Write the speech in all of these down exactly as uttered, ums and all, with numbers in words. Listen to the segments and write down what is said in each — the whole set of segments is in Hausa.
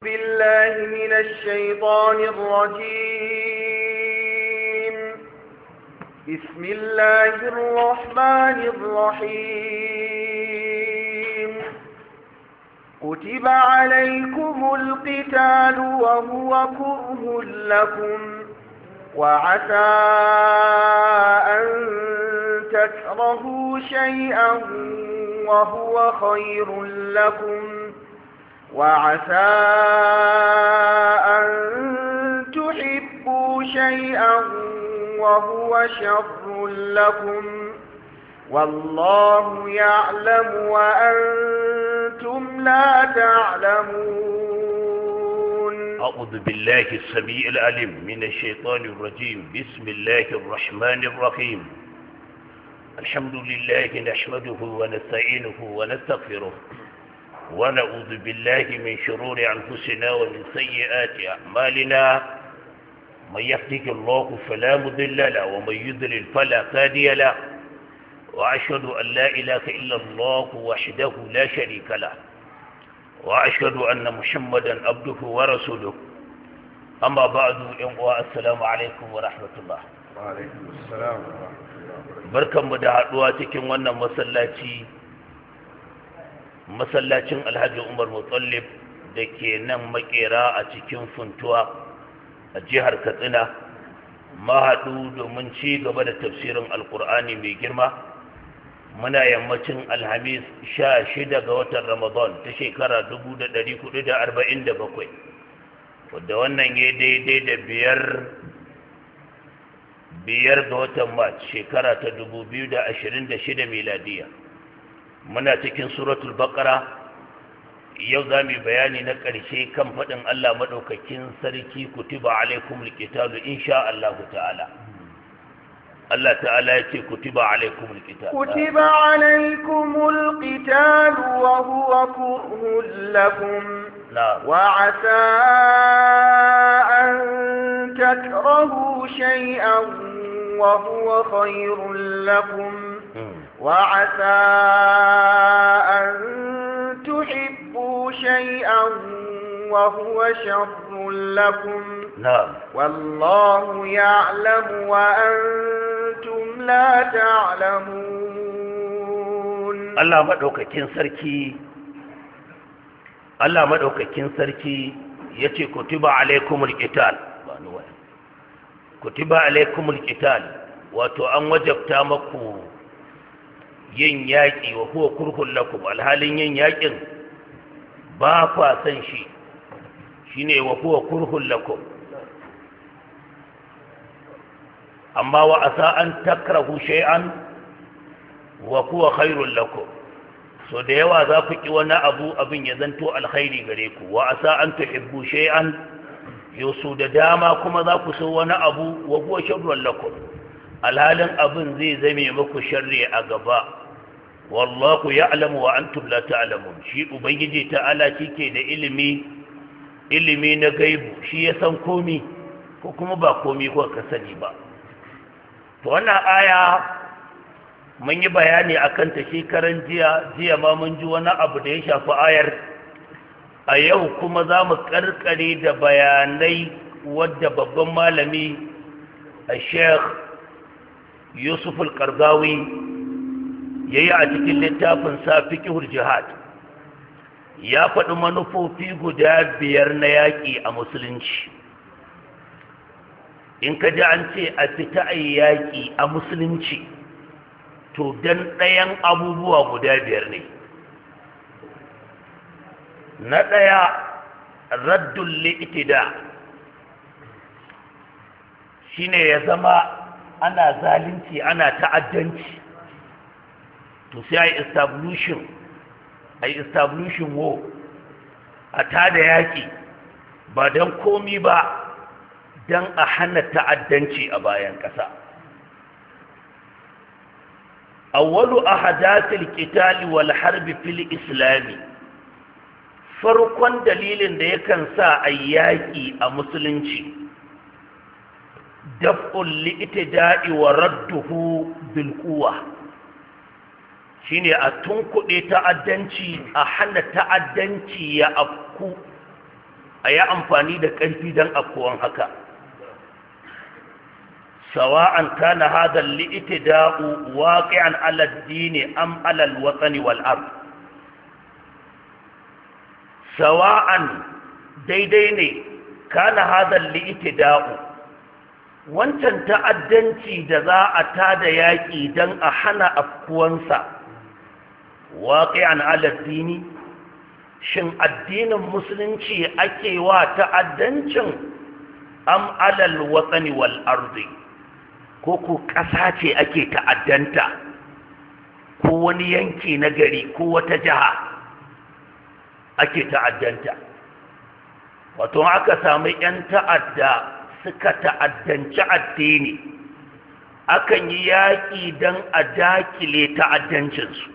بالله من الشيطان الرجيم. بسم الله الرحمن الرحيم. كتب عليكم القتال وهو كره لكم وعسى أن تكرهوا شيئا وهو خير لكم وعسى أن تحبوا شيئا وهو شر لكم والله يعلم وأنتم لا تعلمون. أعوذ بالله السميع العليم من الشيطان الرجيم. بسم الله الرحمن الرحيم. الحمد لله نحمده ونستعينه ونستغفره ونعوذ بالله من شرور أنفسنا ومن سيئات أعمالنا. من يهده الله فلا مضل له ومن يضلل فلا هادي له وأشهد أن لا إله إلا الله وحده لا شريك له وأشهد أن محمدا عبده ورسوله. أما بعد السلام عليكم ورحمة الله. وعليكم السلام ورحمة الله. barkanmu da haɗuwa cikin wannan masallaci masallacin Alhaji Umar Mutallib da ke nan makera a cikin Funtuwa a jihar Katsina, mahaɗu domin ci gaba da tafsirin Alƙur'ani mai girma. Muna yammacin Alhamis sha shida ga watan Ramadan ta shekara dubu da ɗari hudu da arba'in da bakwai, wadda wannan ya daidai da biyar biyar ga watan Mac shekara ta dubu biyu da ashirin da shida miladiya. Muna cikin suratul Baqara. Yau za mu bayani na ƙarshe kan faɗin Allah maɗaukakin sarki kutiba alaikumul qitalu insha Allah ta'ala. Allah ta'ala ya ce kutiba alaikumul qital. Kutiba alaikumul qital wa huwa kurhun lakum wa asa an takrahu shay'an wa huwa khairun lakum wa asa an tuhibbu shay'an wa huwa sharrun lakum. Na'am. Wallahu ya'lamu wa antum la ta'lamun. Allah madaukakin sarki Allah madaukakin sarki yace kutiba alaikumul qital. Kutiba alaikumul qital wato an wajabta maku yin yaki wa huwa kurhun lakum, alhalin yin yakin ba kwa san shi shine wa huwa kurhun lakum. amma wa asa an takrahu shay'an wa huwa khairul lakum, so da yawa za ku ki wani abu abin ya zanto alkhairi gare ku. wa asa an tuhibbu shay'an, yusu da dama kuma za ku so wani abu wa huwa sharrul lakum, alhalin abin zai zame muku sharri a gaba. wallahu ya'lamu wa antum la ta'lamun. shi ubangiji ta'ala shike da ilimi ilimi na gaibu, shi ya san komi ko kuma ba komi ko ka sani ba. to wannan aya mun yi bayani akan ta shekaran jiya jiya ma mun ji wani abu da ya shafi ayar. a yau kuma za mu karkare da bayanai wadda babban malami a sheikh yusuf al-qardawi ya yi a cikin littafin sa fiqhul jihad. ya faɗi manufofi guda biyar na yaƙi a musulunci. in ka ji an ce a fita a yaƙi a musulunci, to dan ɗayan abubuwa guda biyar ne. na ɗaya raddul li'tida, shine ya zama ana zalunci ana ta'addanci, to sai ai establishing ai establishing war, a tada yaƙi ba dan komi ba dan a hana ta'addanci a bayan ƙasa. awwalu ahadathil qital wal harb fil islami, farkon dalilin da yakan sa ayyaki a musulunci daf'ul li'tida'i wa radduhu bil quwwa, shine a tunkuɗe ta'addanci, a hana ta'addanci ya afku a yi amfani da ƙarfi don afkuwan haka sawa'an kana hada li'tida'u waqi'an 'ala ad-din am 'ala al-watani wal ard sawa'an daidai ne kana hada li'tida'u wancan ta'addanci da za a tada yaƙi don a hana afkuwansa waqi'an 'ala ad-din shin addinin musulunci ake wa ta'addancin am 'ala al-watani wal ardi ko ku ƙasa ce ake ta'addanta ko wani yanki na gari ko wata jiha ake ta'addanta wato aka samu 'yan ta'adda suka ta'addanci addini akan yi yaƙi don a dakile ta'addancinsu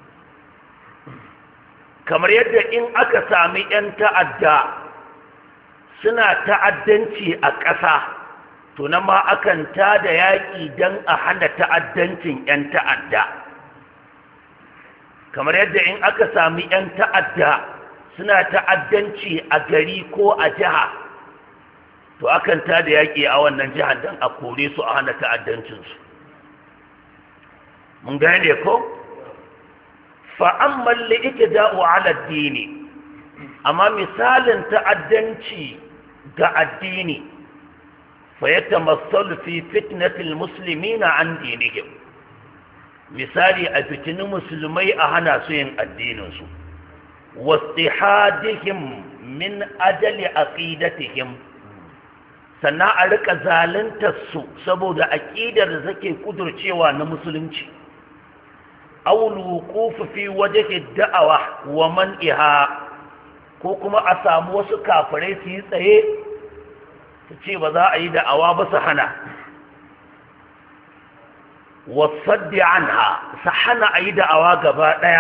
kamar yadda in aka sami 'yan ta'adda suna ta'addanci a ƙasa to na ma akan ta da yaƙi don a hana ta'addancin 'yan ta'adda kamar yadda in aka sami 'yan ta'adda suna ta'addanci a gari ko a jiha to akan ta da yaƙi a wannan jihar don a kore su a hana ta'addancinsu mun gane ko fa'amman li'itida'u ala addini amma misalin ta'addanci ga addini فيتمثل في فتنة المسلمين عن دينهم مثالي أفتن مسلمي أهنا سين الدين سو واستحادهم من أجل عقيدتهم سنا ألك زالن تسو سبو دا أكيد رزكي قدر شوى نمسلمشي أو الوقوف في وجه الدعوة ومنئها كوكما أسامو سكافري سيسيه ta ce ba za a yi da'awa ba su hana wasaddi anha su hana a yi da'awa gaba ɗaya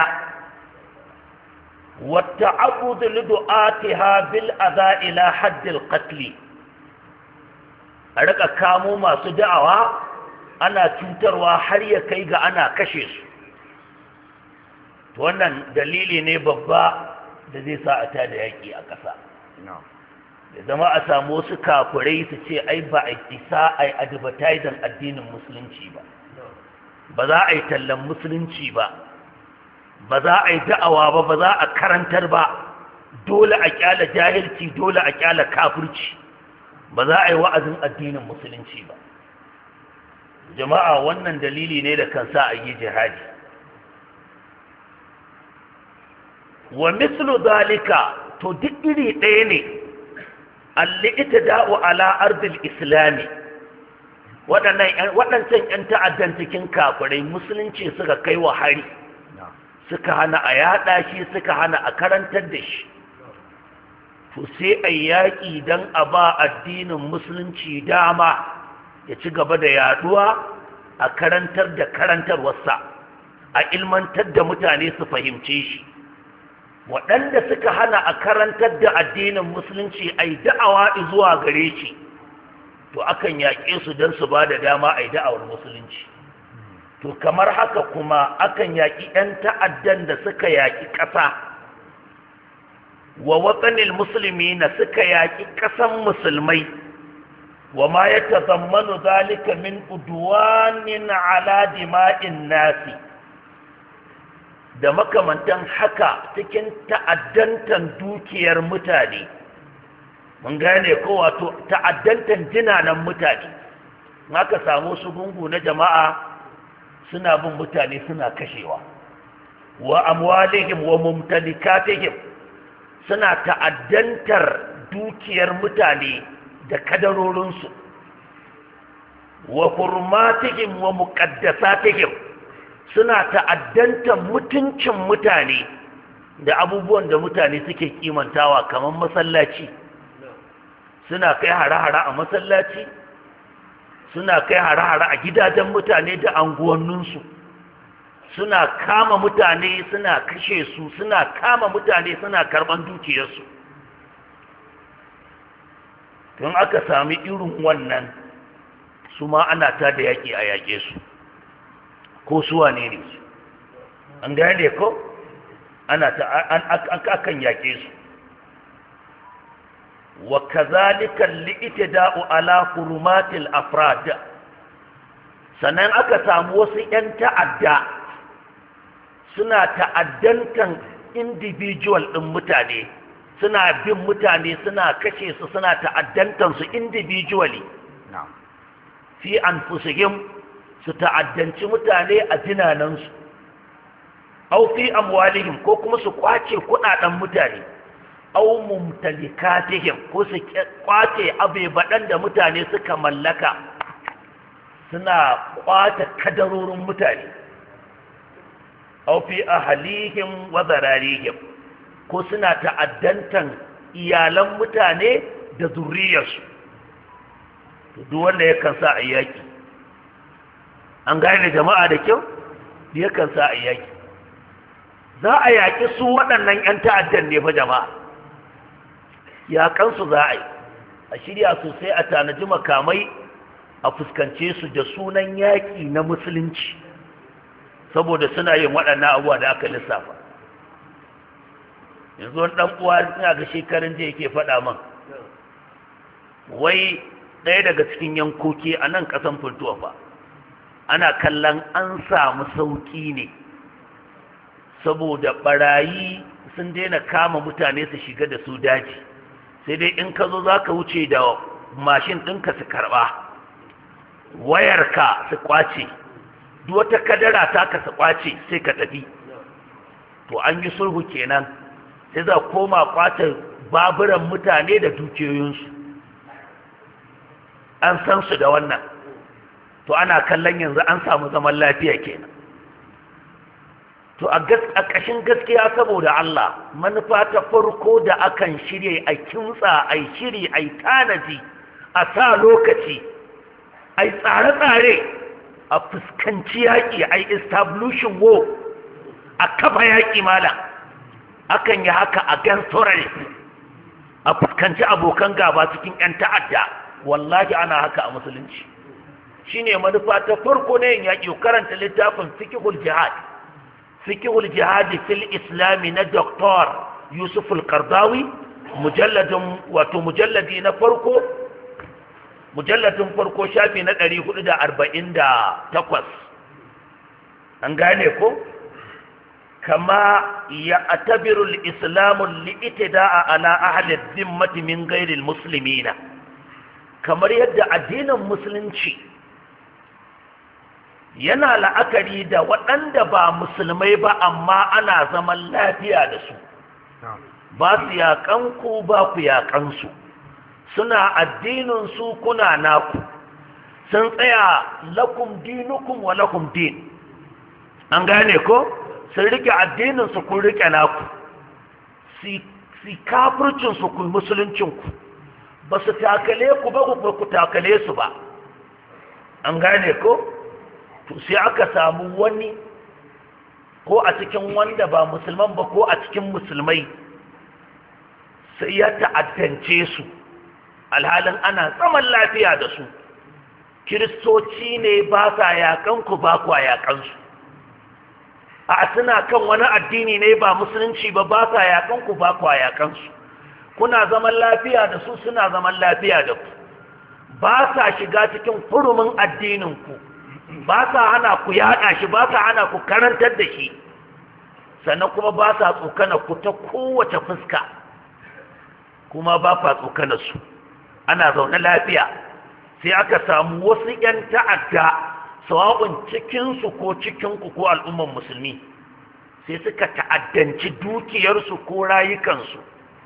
wata abudu lidu'atiha bil adha ila haddil qatli a rika kamo masu da'awa ana cutarwa har ya kai ga ana kashe su wannan dalili ne babba da zai sa a tada yaƙi a ƙasa da zama a samu wasu kafirai su ce ai ba a isa a yi advertising addinin musulunci ba ba za a yi tallan musulunci ba ba za a yi da'awa ba ba za a karantar ba dole a kyala jahilci dole a kyala kafirci ba za a yi wa'azin addinin musulunci ba jama'a wannan dalili ne da kan sa a yi jihadi wa mislu zalika to duk iri ɗaya ne al-i'tida'u ala ardil islami waɗancan 'yan ta'addan cikin kafirai musulunci suka kai wa hari suka hana a yaɗa shi suka hana a karantar da shi to sai a yaƙi don a ba addinin musulunci dama ya ci gaba da yaɗuwa a karantar da karantarwarsa a ilmantar da mutane su fahimce shi waɗanda suka hana a karantar da addinin musulunci a yi da'awa zuwa gare shi to akan yaƙe su don su ba da dama a yi da'awar musulunci to kamar haka kuma akan yaƙi 'yan ta'addan da suka yaƙi ƙasa wa watsanil musulmi na suka yaƙi ƙasan musulmai wa ma ya tazammanu zalika min udwanin ala dima'in nasi da makamantan haka cikin ta'addantan dukiyar mutane mun gane ko wato ta'addantan jinanan mutane aka samu su gungu na jama'a suna bin mutane suna kashewa wa amwalihim wa mumtalikatihim suna ta'addantar dukiyar mutane da kadarorinsu wa hurmatihim wa muqaddasatihim suna ta'addantar mutuncin mutane da abubuwan da mutane suke kimantawa kamar masallaci suna kai hare-hare a masallaci suna kai hare-hare a gidajen mutane da anguwanninsu suna kama mutane suna kashe su suna kama mutane suna karban dukiyarsu tun aka sami irin wannan su ma ana ta da yaƙi a yaƙe su ko suwa ne ne su an gane ko ana ta akan yaƙe su wa kazalika li'tida'u ala hurumatil afrad. Sannan aka samu wasu 'yan ta'adda suna ta'addantan individual ɗin mutane, suna bin mutane, suna kashe su, suna ta'addantan su individually fi anfusihim, su ta'addanci mutane a jinanansu, au fi amwalihim, ko kuma su kwace kuɗaɗen mutane, au mumtalikatihim, ko su kwace abebaɗan da mutane suka mallaka, suna kwata kadarorin mutane, au fi ahlihim wa zararihim, ko suna ta'addantan iyalan mutane da zuriyarsu. Duk wanda yakan sa a yaki, an gane jama'a da kyau, yakan sa a yaki. Za a yaki su waɗannan 'yan ta'addan ne fa jama'a, yakansu za a yi, a shirya sosai, a tanaji makamai, a fuskance su da sunan yaƙi na musulunci, saboda suna yin waɗannan abubuwa da aka lissafa. Yanzu wani ɗan uwa ina ga shekarun jiya yake faɗa man, wai ɗaya daga cikin yankoki a nan ƙasan Funtuwa fa ana kallon an samu sauƙi ne, saboda ɓarayi sun daina kama mutane su shiga da su daji, sai dai in ka zo za ka wuce da mashin ɗinka su karɓa, wayarka su ƙwace, duk wata kadara ta ka su ƙwace sai ka tafi. To an yi sulhu kenan, sai za koma ƙwace baburan mutane da dukiyoyinsu, an san su da wannan. To ana kallon yanzu an samu zaman lafiya kenan. To a ƙashin gaskiya, saboda Allah, manufa ta farko da akan shirya a kintsa, a shiri, a tanaji, a sa lokaci, a tsare-tsare, a fuskanci yaƙi, a establishing war, a kafa yaƙi malam. Akan yi haka a gan terrorist, a fuskanci abokan gaba cikin 'yan ta'adda. Wallahi ana haka a musulunci. Shine manufa ta farko na yin yaƙi. Karanta littafin Fiqhul Jihad, Fiqhul Jihad fil Islami na Doktor Yusuf Al-Qardawi, mujalladin wato mujalladi na farko, mujalladin farko shafi na ɗari hudu da arba'in da takwas. An gane ko? Kama ya atabiru al-islamu li'tida'a ala ahli dhimmati min ghairi al-muslimina. Kamar yadda addinin musulunci yana la'akari da waɗanda ba musulmai ba amma ana zaman lafiya da su, ba su yaƙanku ba ku yaƙansu, suna addininsu kuna naku, sun tsaya lakum dinukum wa lakum din. An gane ko? Sun rike addininsu kun rike naku, si kafircinsu kun musuluncinku, ba su takale ku ba ku takale su ba. An gane ko? To sai aka samu wani, ko a cikin wanda ba musulman ba ko a cikin musulmai, sai ya ta'addance su alhalin ana zaman lafiya da su. Kiristoci ne ba sa yakan ku ba ku yakan su, a suna kan wani addini ne ba musulunci ba, ba sa yakan ku ba ku yakan su. Kuna zaman lafiya da su, suna zaman lafiya da ku, ba sa shiga cikin hurumin addinin ku, ba sa hana ku yaɗa shi, ba sa hana ku karantar da shi, sannan kuma ba sa tsokana ku ta kowace fuska, kuma ba fa tsokana su. Ana zaune lafiya. Sai aka samu wasu 'yan ta'adda, sawa'un cikinsu ko cikinku ko al'umman musulmi, sai suka ta'addanci dukiyarsu ko rayukansu.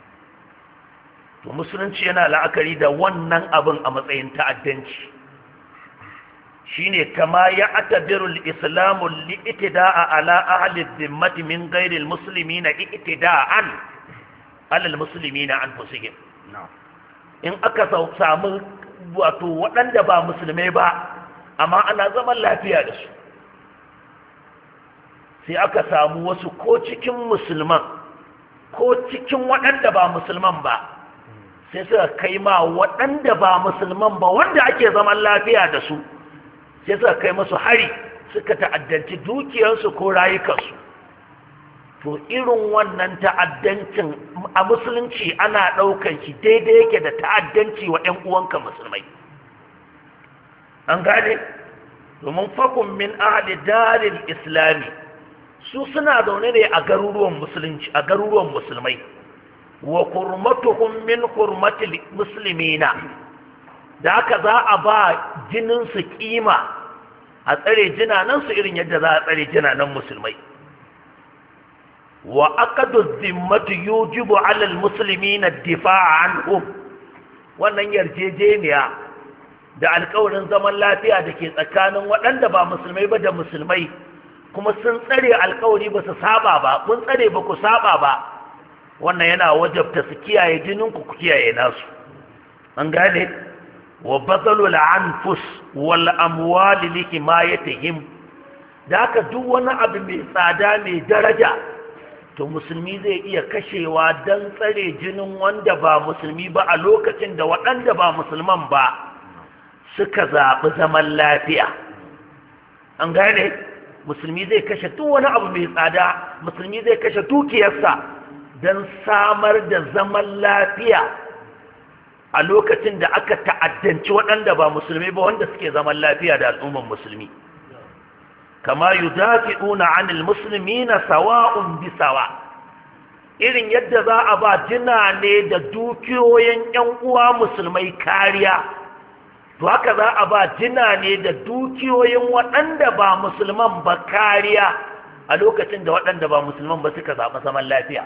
To musulunci yana la'akari da wannan abin a matsayin ta'addanci. Shine kama ya atabiru al-islamu li'tida'a ala ahli dhimmati min ghairi al-muslimina i'tida'an ala al-muslimina anfusihim. In aka samu wato waɗanda ba musulmai ba amma ana zaman lafiya da su, sai aka samu wasu ko cikin musulman ko cikin waɗanda ba musulman ba, sai suka kai ma waɗanda ba musulman ba wanda ake zaman lafiya da su, sai suka kai musu hari, suka ta'addanci dukiyarsu ko rayukansu. to irin wannan ta'addancin a musulunci ana ɗaukan shi daidai yake da ta'addanci wa 'yan uwanka musulmai. An gane? Domin fakun min ahli daril islami su suna zaune ne a garuruwan musulunci a garuruwan musulmai wa hurmatuhum min hurmatil muslimina, da haka za a ba jinin su kima a tsare jinanan su irin yadda za a tsare jinanan musulmai. wa aqadu dhimmatu yujibu ala almuslimina ad-difa'a anhum, wannan yarjejeniya da alƙawarin zaman lafiya da ke tsakanin waɗanda ba musulmai ba da musulmai, kuma sun tsare alƙawari ba su saba ba, kun tsare ba ku saba ba, wannan yana wajabta su kiyaye jininku ku kiyaye nasu. An gane? wa bazalul anfus wal amwali li himayatihim, da haka duk wani abu mai tsada mai daraja to musulmi zai iya kashewa don tsare jinin wanda ba musulmi ba a lokacin da waɗanda ba musulman ba suka zaɓi zaman lafiya. An gane? Musulmi zai kashe duk wani abu mai tsada, musulmi zai kashe dukiyarsa don samar da zaman lafiya a lokacin da aka ta'addanci waɗanda ba musulmi ba wanda suke zaman lafiya da al'umman musulmi. kama yudafi'una 'anil muslimina sawa'un bi sawa, irin yadda za a ba jina ne da dukiyoyin ƴan uwa musulmai kariya, to haka za a ba jina ne da dukiyoyin waɗanda ba musulman ba kariya a lokacin da waɗanda ba musulman ba suka zaɓi zaman lafiya.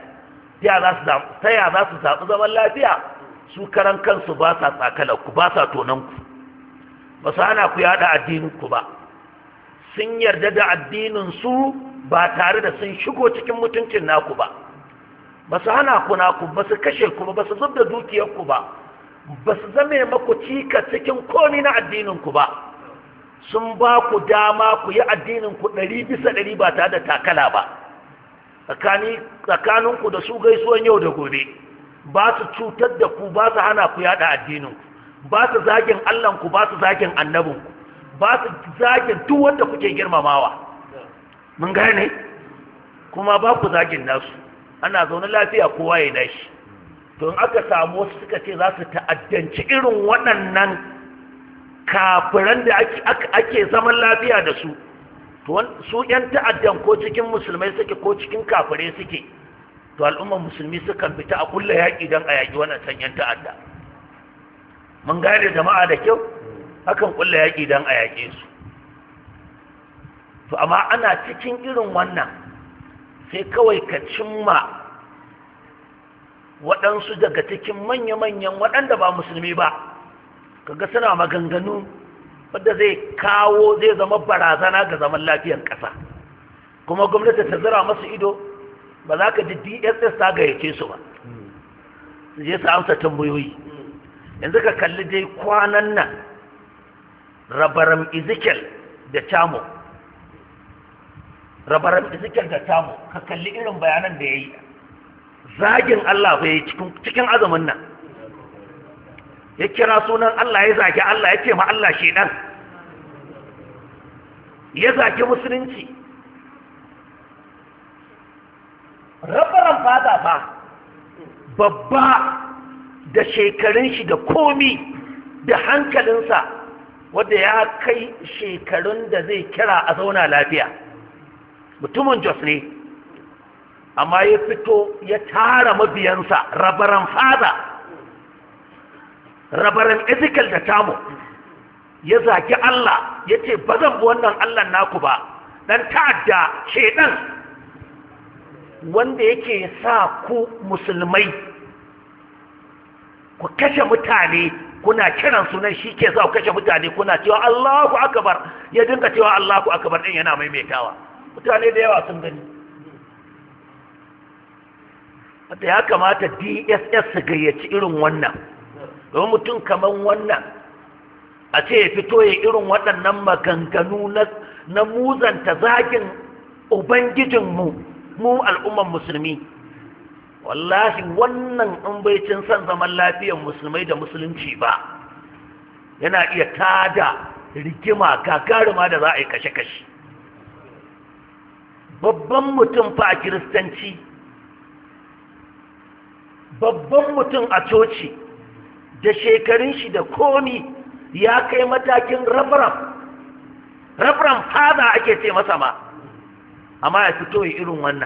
Ta ya za su zaɓi zaman lafiya? Su karan kansu ba sa tsakalarku, ba sa tonanku, ba su hana ku yaɗa addininku ba, sun yarda da addininsu ba tare da sun shigo cikin mutuncin naku ba, ba su hana ku naku, ba su kashe ku ba, ba su zub da dukiyarku ba, ba su zame maku cika cikin komi na addininku ba, sun ba ku dama ku yi addininku ɗari bisa ɗari ba tare da takala ba, tsakaninku da su gaisuwan yau da gobe, ba su cutar da ku, ba su hana ku yada addininku, ba su zagin Allahnku, ba su zagin annabinku, ba su zagin duk wanda kuke girmamawa. Mun gane? Kuma ba ku zagin nasu, ana zaune lafiya kowa ya nashi. To in aka samu wasu suka ce za su ta'addanci irin waɗannan kafiran da ake zaman lafiya da su, to su ‘yan ta'addan ko cikin musulmai suke ko cikin kafirai suke, to al'ummar musulmi sukan fita a kulla yaƙi don a yaƙi wannan san ‘yan ta'adda. Mun gane jama'a da kyau? Akan kulla yaƙi don a yaƙe su. To amma ana cikin irin wannan sai kawai ka cimma waɗansu daga cikin manya-manyan waɗanda ba musulmi ba, kaga suna maganganu wadda zai kawo zai zama barazana ga zaman lafiyar ƙasa, kuma gwamnati ta zira masu ido, ba za ka ji D S S ta gayyace su ba su je su amsa tambayoyi. Yanzu ka kalli dai kwanan nan rabaram Ezekiel da Tamo, rabaram Ezekiel da Tamo, ka kalli irin bayanan da ya yi, zagin Allah bai cikin azumin nan, ya kira sunan Allah, ya zagi Allah, ya ce ma Allah shedan, ya zagi musulunci. Rabaran fada fa babba da shekarun shi da komi da hankalinsa, wanda ya kai shekarun da zai kira a zauna lafiya, mutumin Jos ne, amma ya fito ya tara mabiyansa, rabaran fada, rabaran Ezekiel da Tamo, ya zaki Allah, ya ce ba zan bi wannan Allah naku ba, dan ta'adda shedan wanda yake sa ku musulmai ku kashe mutane, kuna kiran sunan shi ke sa ku kashe mutane, kuna cewa Allahu akbar, ya dinga cewa Allahu akbar din yana maimaitawa, mutane da yawa sun gani. Wanda ya kamata D S S su gayyaci irin wannan, don mutum kaman wannan a ce ya fito ya irin waɗannan maganganu na muzanta zagin ubangijinmu mu al'umman musulmi. Wallahi wannan in bai cin san zaman lafiyar musulmai da musulunci ba, yana iya tada rigima gagaruma da za a yi kashe-kashe. babban mutum fa a kiristanci, babban mutum a coci, da shekarun shi da komi ya kai matakin rabram rabram fada ake ce masa ma, amma ya fito yi irin wannan.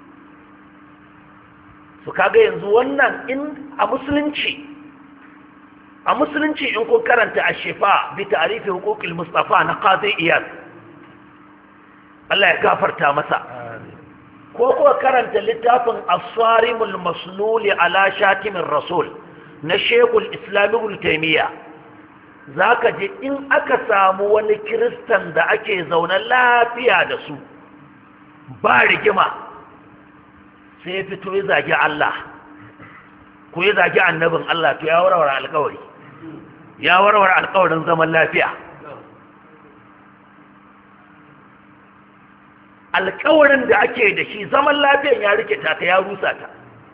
su kaga yanzu wannan in a musulunci a musulunci in kun karanta a shifa bi ta'rifi huquqil mustafa na qadi iyad, Allah ya gafarta masa, ko kuwa karanta littafin as-sarimul masluli ala shatimin rasul na shekul islam ibn taymiya, zaka je in aka samu wani kiristan da ake zaune lafiya da su ba rigima sai fito ya zagi Allah ko ya zagi annabin Allah, to ya warware alƙawari, ya warware alƙawarin zaman lafiya. Alƙawarin da ake da shi zaman lafiyan ya rike ta ya rusa ta.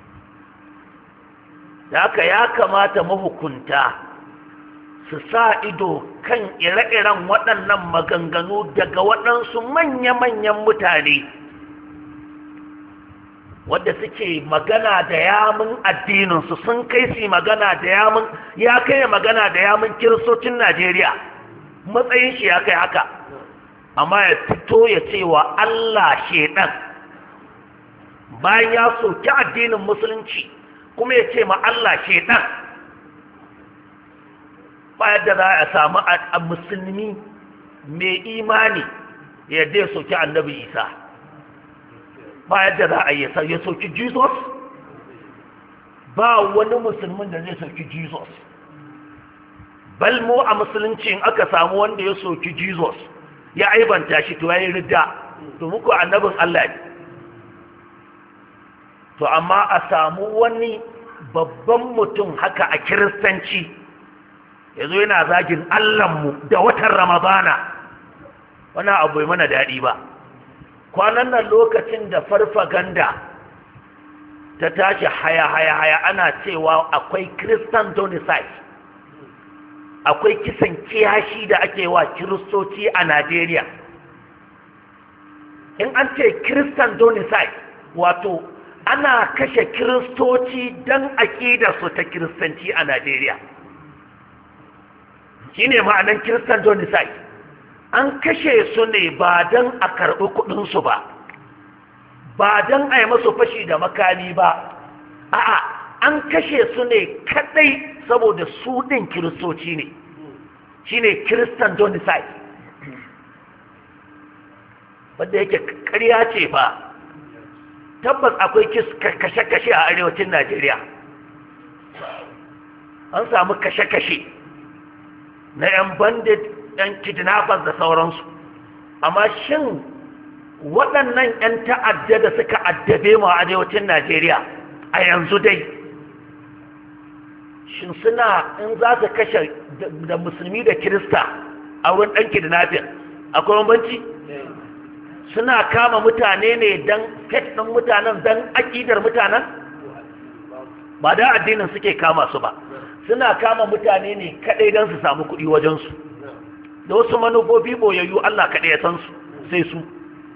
Da haka ya kamata mahukunta su sa ido kan ire-iren waɗannan maganganu daga waɗansu manya-manyan mutane wadda suke magana da yamin addininsu, sun kai su magana da yamin, ya kai magana da yamin kiristocin Najeriya, matsayin shi ya kai haka, amma ya fito ya ce wa Allah shedan bayan ya soki addinin musulunci kuma ya ce ma Allah shedan. Bayan da za a samu a musulmi mai imani ya dai soki annabi Isa, bayan da za a yi ya soki Jesus, ba wani musulmin da zai soki Jesus. Balmo a musulunci in aka samu wanda ya soki Jesus ya aibanta shi to yayi ridda, to muku annabin Allah ne. To amma a samu wani babban mutum haka a kiristanci yazo yana zagin Allahnmu da watan Ramadana, wannan abu bai mana dadi ba. Kwanan nan lokacin da farfaganda ta tashi haya haya haya ana cewa akwai Christian genocide, akwai kisan kiyashi da ake wa kiristoci a Najeriya. In an ce Christian genocide, wato ana kashe kiristoci don aƙidarsu ta kiristanci a Najeriya. Shi ne ma'anar Christian genocide. An kashe su ne ba don a karɓi kuɗinsu ba, ba don a yi masu fashi da makami ba, a'a an kashe su ne kaɗai saboda su ɗin kiristoci ne, shi ne Christian genocide, wadda yake ƙarya ce fa. Tabbas akwai kashe-kashe a arewacin Najeriya, an samu kashe-kashe na 'yan bandit, 'yan kidnappers da sauransu, amma shin waɗannan 'yan ta'adda da suka addabe mu a arewacin Najeriya a yanzu dai, shin suna in za su kashe da musulmi da kirista a wurin ɗan kidnapping akwai bambanci? Suna kama mutane ne don fet ɗin mutanen, don aƙidar mutanen? Ba da addinin suke kama su ba, suna kama mutane ne kaɗai don su samu kuɗi wajensu, da wasu manufofi boyayyu Allah kaɗai ya san su sai su.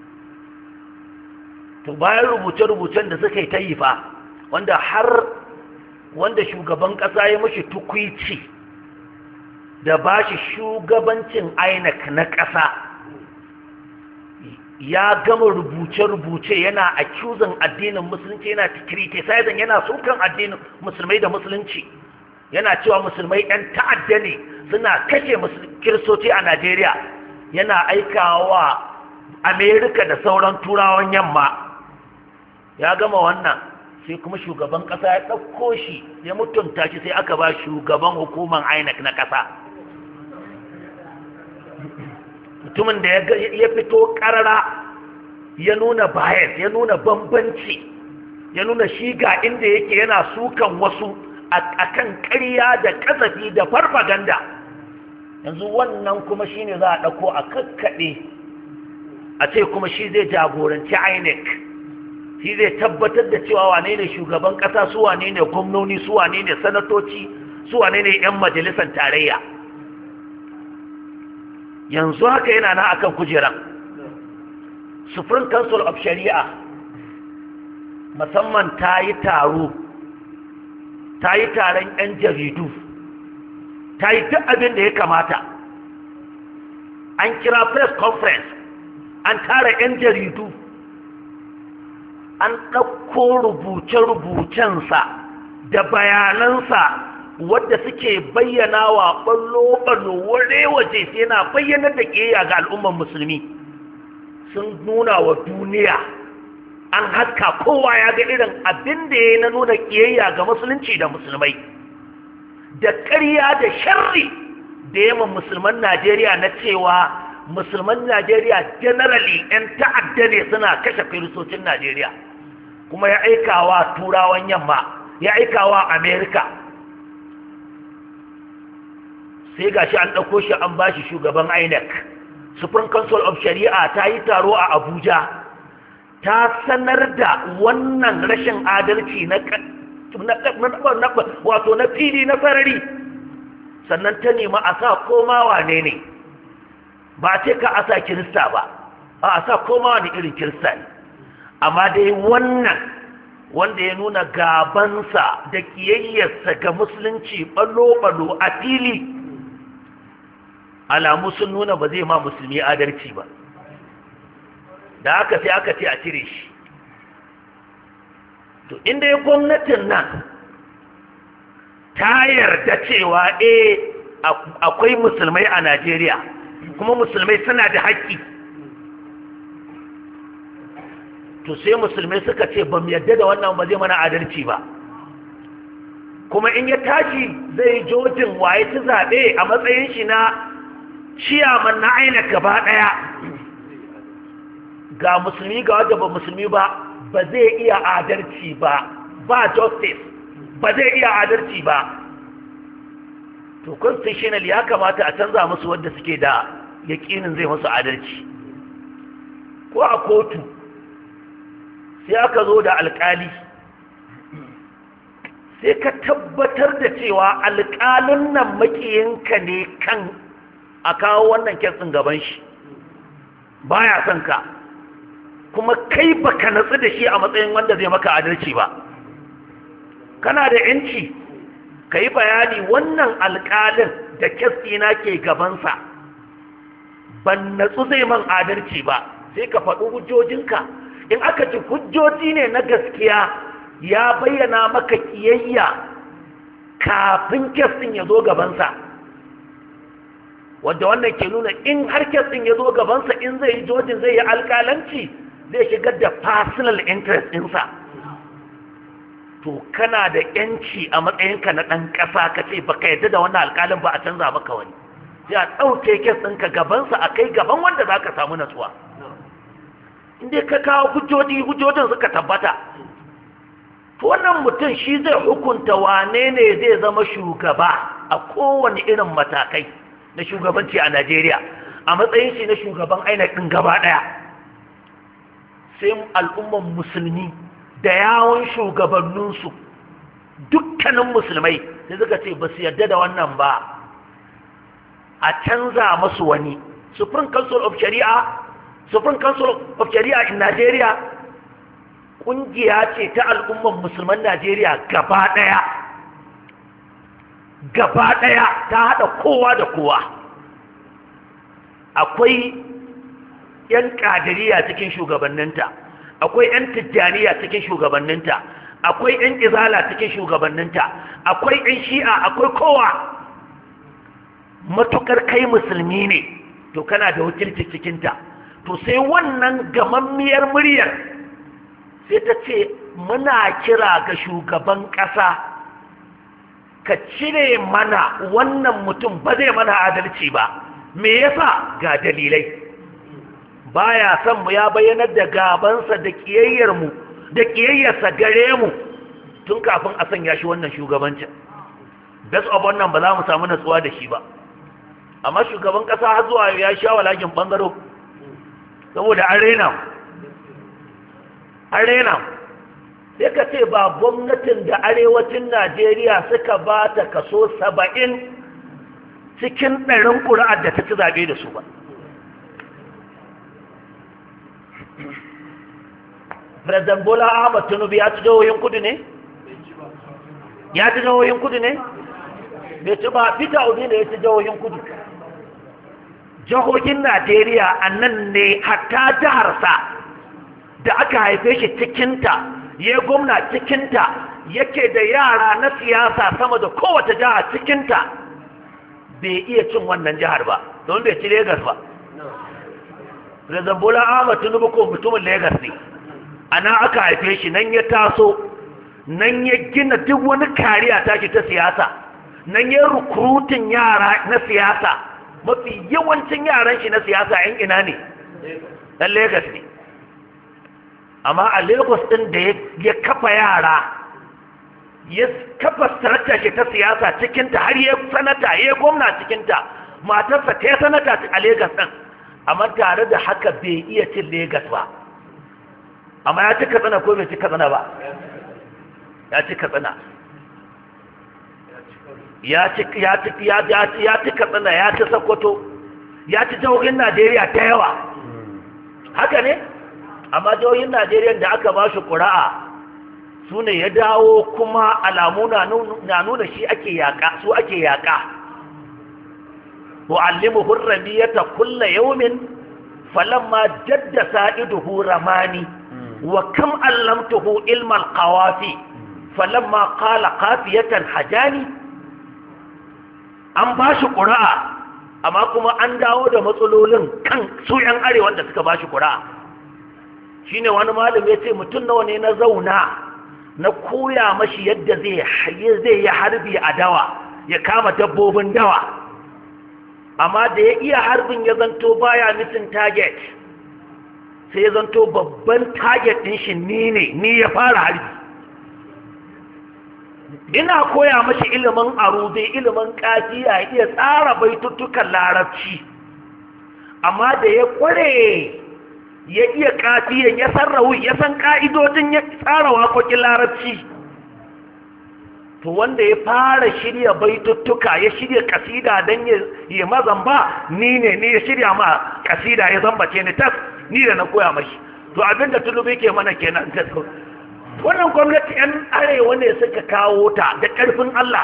To bayan rubuce-rubucen da suka yi ta yi fa, wanda har wanda shugaban ƙasa ya mashi tukwici da ba shi shugabancin I N E C na ƙasa, ya gama rubuce-rubuce yana accusing addinin musulunci, yana criticizing, yana sukan addinin musulmai da musulunci, yana cewa musulmai 'yan ta'adda ne suna kashe kiristoci a Najeriya, yana aikawa Amerika da sauran turawan yamma. Ya gama wannan sai kuma shugaban ƙasa ya ɗauko shi ya mutunta shi, sai aka ba shugaban hukumar I N E C na ƙasa, mutumin da ya fito ƙarara ya nuna bias, ya nuna bambanci, ya nuna shi ga inda yake, yana sukan wasu akan ƙarya da ƙazafi da farfaganda. Yanzu wannan kuma shine za a ɗauko a kakkaɗe a ce kuma shi zai jagoranci I N E C, shi zai tabbatar da cewa wane ne shugaban ƙasa, su wane ne gwamnoni, su wane ne sanatoci, su wane ne 'yan majalisar tarayya. Yanzu haka yana na akan kujeran, Supreme Council of Shari'a musamman ta yi taro ta yi taron 'yan jaridu ta yi duk abin da ya kamata an kira press conference an tara 'yan jaridu an ɗauko rubuce-rubucensa da bayanansa wadda suke bayyana wa ɓallo-ɓallo ware waje sai yana bayyanar da ƙiyayya ga al'ummar musulmi sun nuna wa duniya an haska kowa ya ga irin abin da ya yi na nuna ƙiyayya ga musulunci da musulmai da ƙarya da sharri da yaman musulman Najeriya na cewa musulman Najeriya generally 'yan ta'adda ne suna kashe kiristocin Najeriya kuma ya aikawa turawan yamma ya aikawa Amerika sai gashi an ɗauko shi an bashi shugaban I N E C. Supreme Council of Shari'a ta yi taro a Abuja ta sanar da wannan rashin adalci na wato na fili na sarari sannan ta nemi a sa koma wane ne ba ce ka a sa kirista ba a sa koma wane irin kirista ne amma dai wannan wanda ya nuna gabansa da kiyayyarsa ga musulunci balo-balo a fili alamu sun nuna ba zai ma musulmi adalci ba da aka sai aka ce a cire shi to inda ya gwamnatin nan ta yarda cewa eh akwai musulmai a Najeriya kuma musulmai suna da haƙƙi to sai musulmai suka ce ba mu yarda da wannan ba zai mana adalci ba kuma in ya tashi zai jojin waye ci zaɓe a matsayin shi na ciyaman na aina gaba ɗaya ga musulmi ga wadda ba musulmi ba ba zai iya adalci ba ba justice ba zai iya adalci ba to constitutional ya kamata a canza musu wadda suke da yaƙinin zai musu adalci ko a kotu sai aka zo da alƙali sai ka tabbatar da cewa alƙalin nan makiyinka ne kan a kawo wannan kitsin gaban shi baya son ka kuma kai baka natsu da shi a matsayin wanda zai maka adalci ba kana da yanci ka yi bayani wannan alƙalin da kyastina ke gabansa ban natsu zai man adalci ba sai ka faɗi hujjojinka in aka ji hujjoji ne na gaskiya ya bayyana maka kiyayya kafin kyastin ya zo gabansa wadda wannan ke nuna in har kyastin ya zo gabansa in zai yi jojin zai yi alƙalanci zai shigar da personal interest ɗinsa to kana da yanci a matsayinka na ɗan ƙasa ka ce ba ka yadda da wannan alƙalin ba a canza maka wani sai a ɗauke kes ɗinka gabansa a kai gaban wanda za ka samu natsuwa inda ka kawo hujjoji hujjojin suka tabbata to wannan mutum shi zai hukunta wane ne zai zama shugaba a kowane irin matakai na shugabanci a Najeriya a matsayin shi na shugaban ainihin gaba ɗaya sai al'umman musulmi da yawon shugabanninsu dukkanin musulmai da suka ce ba su yarda da wannan ba a canza masu wani Supreme Council of Sharia Supreme Council of Sharia in Nigeria kungiya ce ta al'umman musulman Najeriya gaba ɗaya gaba ɗaya ta haɗa kowa da kowa akwai 'yan ƙadiriya cikin shugabanninta akwai 'yan tijjaniya cikin shugabanninta akwai 'yan izala cikin shugabanninta akwai 'yan shi'a akwai kowa matukar kai musulmi ne to kana da wakilci cikinta to sai wannan gamammiyar muryar sai ta ce muna kira ga shugaban ƙasa ka cire mana wannan mutum ba zai mana adalci ba me yasa ga dalilai baya son mu ya bayyanar da gabansa da kiyayyar mu da kiyayyarsa gare mu tun kafin a sanya shi wannan shugabancin best of wannan ba za mu samu natsuwa da shi ba amma shugaban kasa har zuwa ya sha walakin bangaro saboda an rena an rena sai ka ce ba gwamnatin da arewacin Najeriya suka ba ta kaso saba'in cikin ɗarin ƙuri'ar da ta ci zaɓe da su ba President Bola Ahmad Tinubu ya ci jihohin kudu ne? Ya ci jihohin kudu ne? Bai ci ba, Peter Obi ne ya ci jihohin kudu. Jihohin Najeriya a nan ne hatta jiharsa da aka haife shi cikinta, ya gwamna cikinta, yake da yara na siyasa sama da kowace jiha cikinta, bai iya cin wannan jihar ba, don bai ci Legas ba. President Bola Ahmad Tinubu ko mutumin Legas ne. Ana aka haife shi, nan ya taso, nan ya gina duk wani kariya tashi ta siyasa, nan ya rukrutin yara na siyasa, mafi yawancin yaran shi na siyasa yan ina ne ɗan Legas ne. Amma a Lagos ɗin da ya kafa yara, ya kafa sanata shi ta siyasa cikinta, har ya sanata ya gwamna cikinta, matarsa ta yi sanata a Legas ɗin, amma tare da haka bai iya cin Legas ba. Amma ya ci Katsina ko bai ci Katsina ba? Ya ci Katsina. Ya ci Katsina, ya ci Sokoto, ya ci jihohin Najeriya ta yawa. Haka ne? Amma jihohin Najeriya da aka ba shi ƙura'a su ne ya dawo kuma alamu na nuna shi ake yaƙa, su ake yaƙa. Wa'allimu hurramiyata kulla yaumin falamma jadda sa'iduhu ramani wa kam allamtuhu ilmal qawafi falamma qala qafiyatan hajani. An ba shi ƙura'a, amma kuma an dawo da matsalolin kan su ‘yan arewa da suka ba shi ƙura'a. Shi ne wani malam ya ce mutum nawa ne na zauna na koya mashi yadda zai yi harbi a dawa, ya kama dabbobin dawa. Amma da ya iya harbin ya zanto baya misin target, sai ya zanto babban target ɗin shi ni ne, ni ya fara harbi. Ina koya mashi ilimin arube, ilimin kafiya, ya iya tsara baituttukan larabci, amma da ya kware ya iya kafiyan, ya san rawi, ya san ka'idodin ya tsara waƙoƙin larabci, to wanda ya fara shirya baituttuka, ya shirya kasida don ya mazamba, ni ne ni ya shirya ma kasida ya zambace ni tas, ni da na koya mashi. To abinda Tinubu ke mana kenan. Wannan gwamnati 'yan arewa ne suka kawo ta da ƙarfin Allah,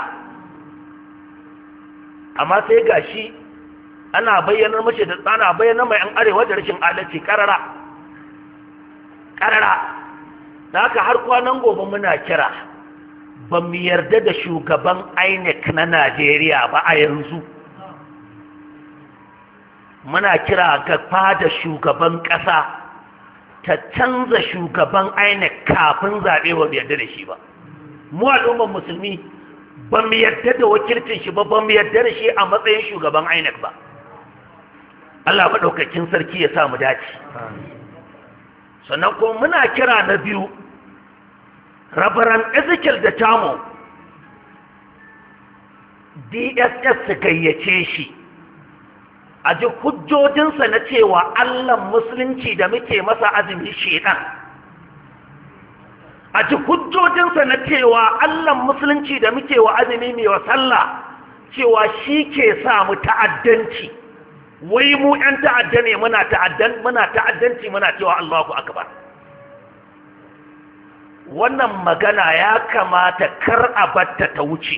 amma sai gashi ana bayyanar mashi da tsana bayyanar mai 'yan arewa da rashin adalci ƙarara ƙarara da haka har kwanan gobe muna kira, ba mu yarda da shugaban I N E C na Najeriya ba a yanzu. Muna kira ga fada shugaban ƙasa ta canza shugaban I N E C kafin zaɓe ba mu yarda da shi ba. Mu al'ummar musulmi ba mu yarda da wakilcin shi ba, ba mu yarda da shi a matsayin shugaban I N E C ba. Allah maɗaukakin sarki ya sa mu dace. Sannan kuma muna kira na biyu, Rabaran Ezekiel da Tamo, D S S su gayyace shi, a ji hujjojinsa na cewa Allah musulunci da muke masa azumi shedan, a ji hujjojinsa na cewa Allah musulunci da muke wa azumi mai wa sallah cewa shi ke sa mu ta'addanci, wai mu ‘yan ta'adda ne muna ta'addanci muna cewa Allahu akbar. Wannan magana ya kamata kar a batta ta wuce,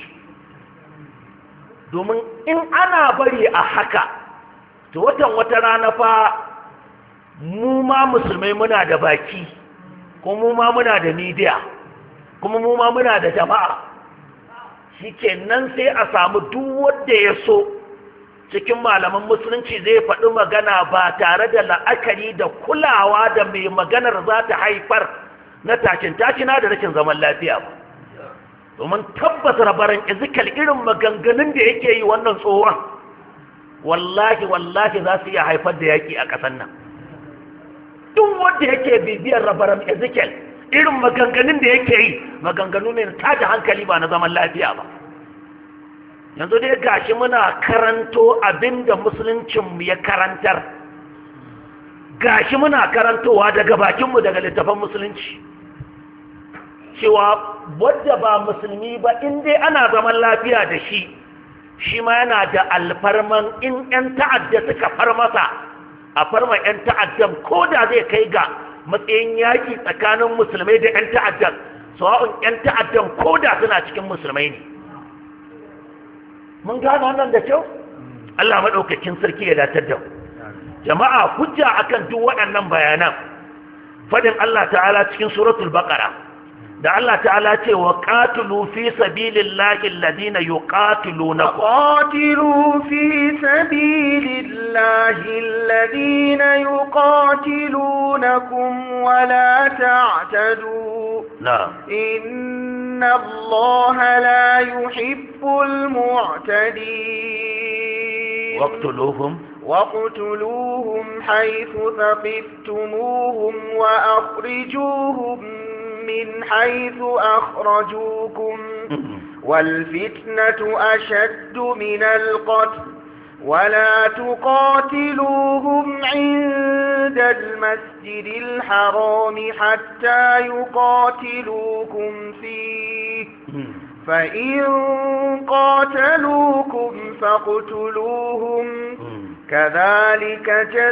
domin in ana bari a haka, to watan wata rana fa mu ma musulmai muna da baki, kuma mu ma muna da media, kuma mu ma muna da jama'a. Shikenan sai a samu duk wanda ya so cikin malaman musulunci zai faɗi magana ba tare da la'akari da kulawa da mai maganar za ta haifar na tashin tashina da rashin zaman lafiya ba. Domin tabbas Rabaran Ezekiel irin maganganun da yake yi wannan tsohon, wallahi wallahi za su iya haifar da yaƙi a ƙasar nan. Duk wanda yake bibiyar Rabaran Ezekiel irin maganganun da yake yi, maganganu ne na tada hankali ba na zaman lafiya ba. Yanzu dai gashi muna karanto abinda musuluncinmu ya karantar, gashi muna karantowa daga bakinmu daga littafan musulunci, cewa wadda ba musulmi ba in dai ana zaman lafiya da shi, shi ma yana da alfarman in 'yan ta'adda suka far masa a farma 'yan ta'addan, ko da zai kai ga matsayin yaƙi tsakanin musulmai da 'yan ta'addan sawa'un 'yan ta'addan ko da suna cikin musulmai ne mun gano wannan da kyau Allah maɗaukakin sarki ya datar da jama'a hujja akan duk waɗannan bayanan fadin Allah ta'ala cikin suratul baqara da Allah ta'ala ce wa qatilu fi sabilillahi alladhina yuqatilunakum qatilu fi sabilillahi alladhina yuqatilunakum wa la ta'tadu na'am inna Allaha la yuhibbul mu'tadin waqtuluhum waqtuluhum haythu thaqiftumuhum wa akhrijuhum من حيث أخرجوكم والفتنة أشد من القتل ولا تقاتلوهم عند المسجد الحرام حتى يقاتلوكم فيه فإن قاتلوكم فاقتلوهم كذلك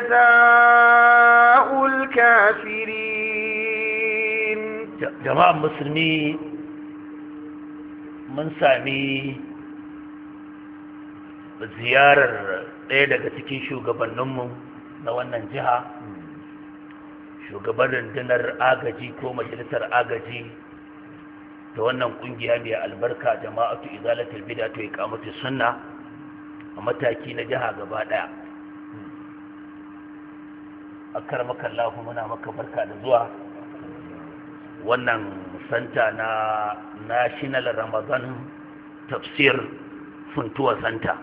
جزاء الكافرين jama'an musulmi mun sami ziyarar ɗaya daga cikin shugabanninmu na wannan jiha shugaban rundunar agaji ko majalisar agaji da wannan ƙungiya mai albarka jama'atu izalatul bid'a to iqamatu sunna a mataki na jiha gaba ɗaya akarmaka Allah muna maka barka da zuwa wannan santa na National Ramadan Tafsir Funtuwa Santa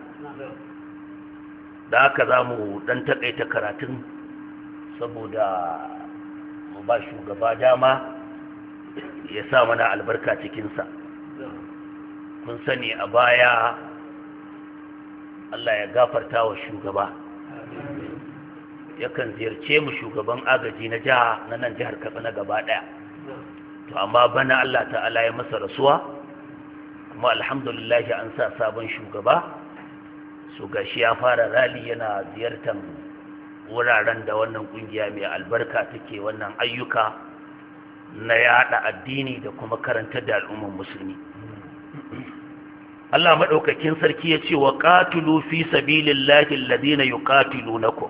da haka za mu dan takaita karatun saboda mu ba shugaba dama ya sa mana albarka cikinsa kun sani a baya Allah ya gafarta wa shugaba yakan ziyarce mu shugaban agaji na jiha na nan jihar Katsina gaba daya to amma bana Allah ta'ala ya masa rasuwa kuma alhamdulillah an sa sabon shugaba so gashi ya fara rali yana ziyartar wuraren da wannan kungiya mai albarka take wannan ayyuka na yada addini da kuma karantar da al'ummar musulmi Allah madaukakin sarki ya ce wa qatilu fi sabilillahi alladhina yuqatilunakum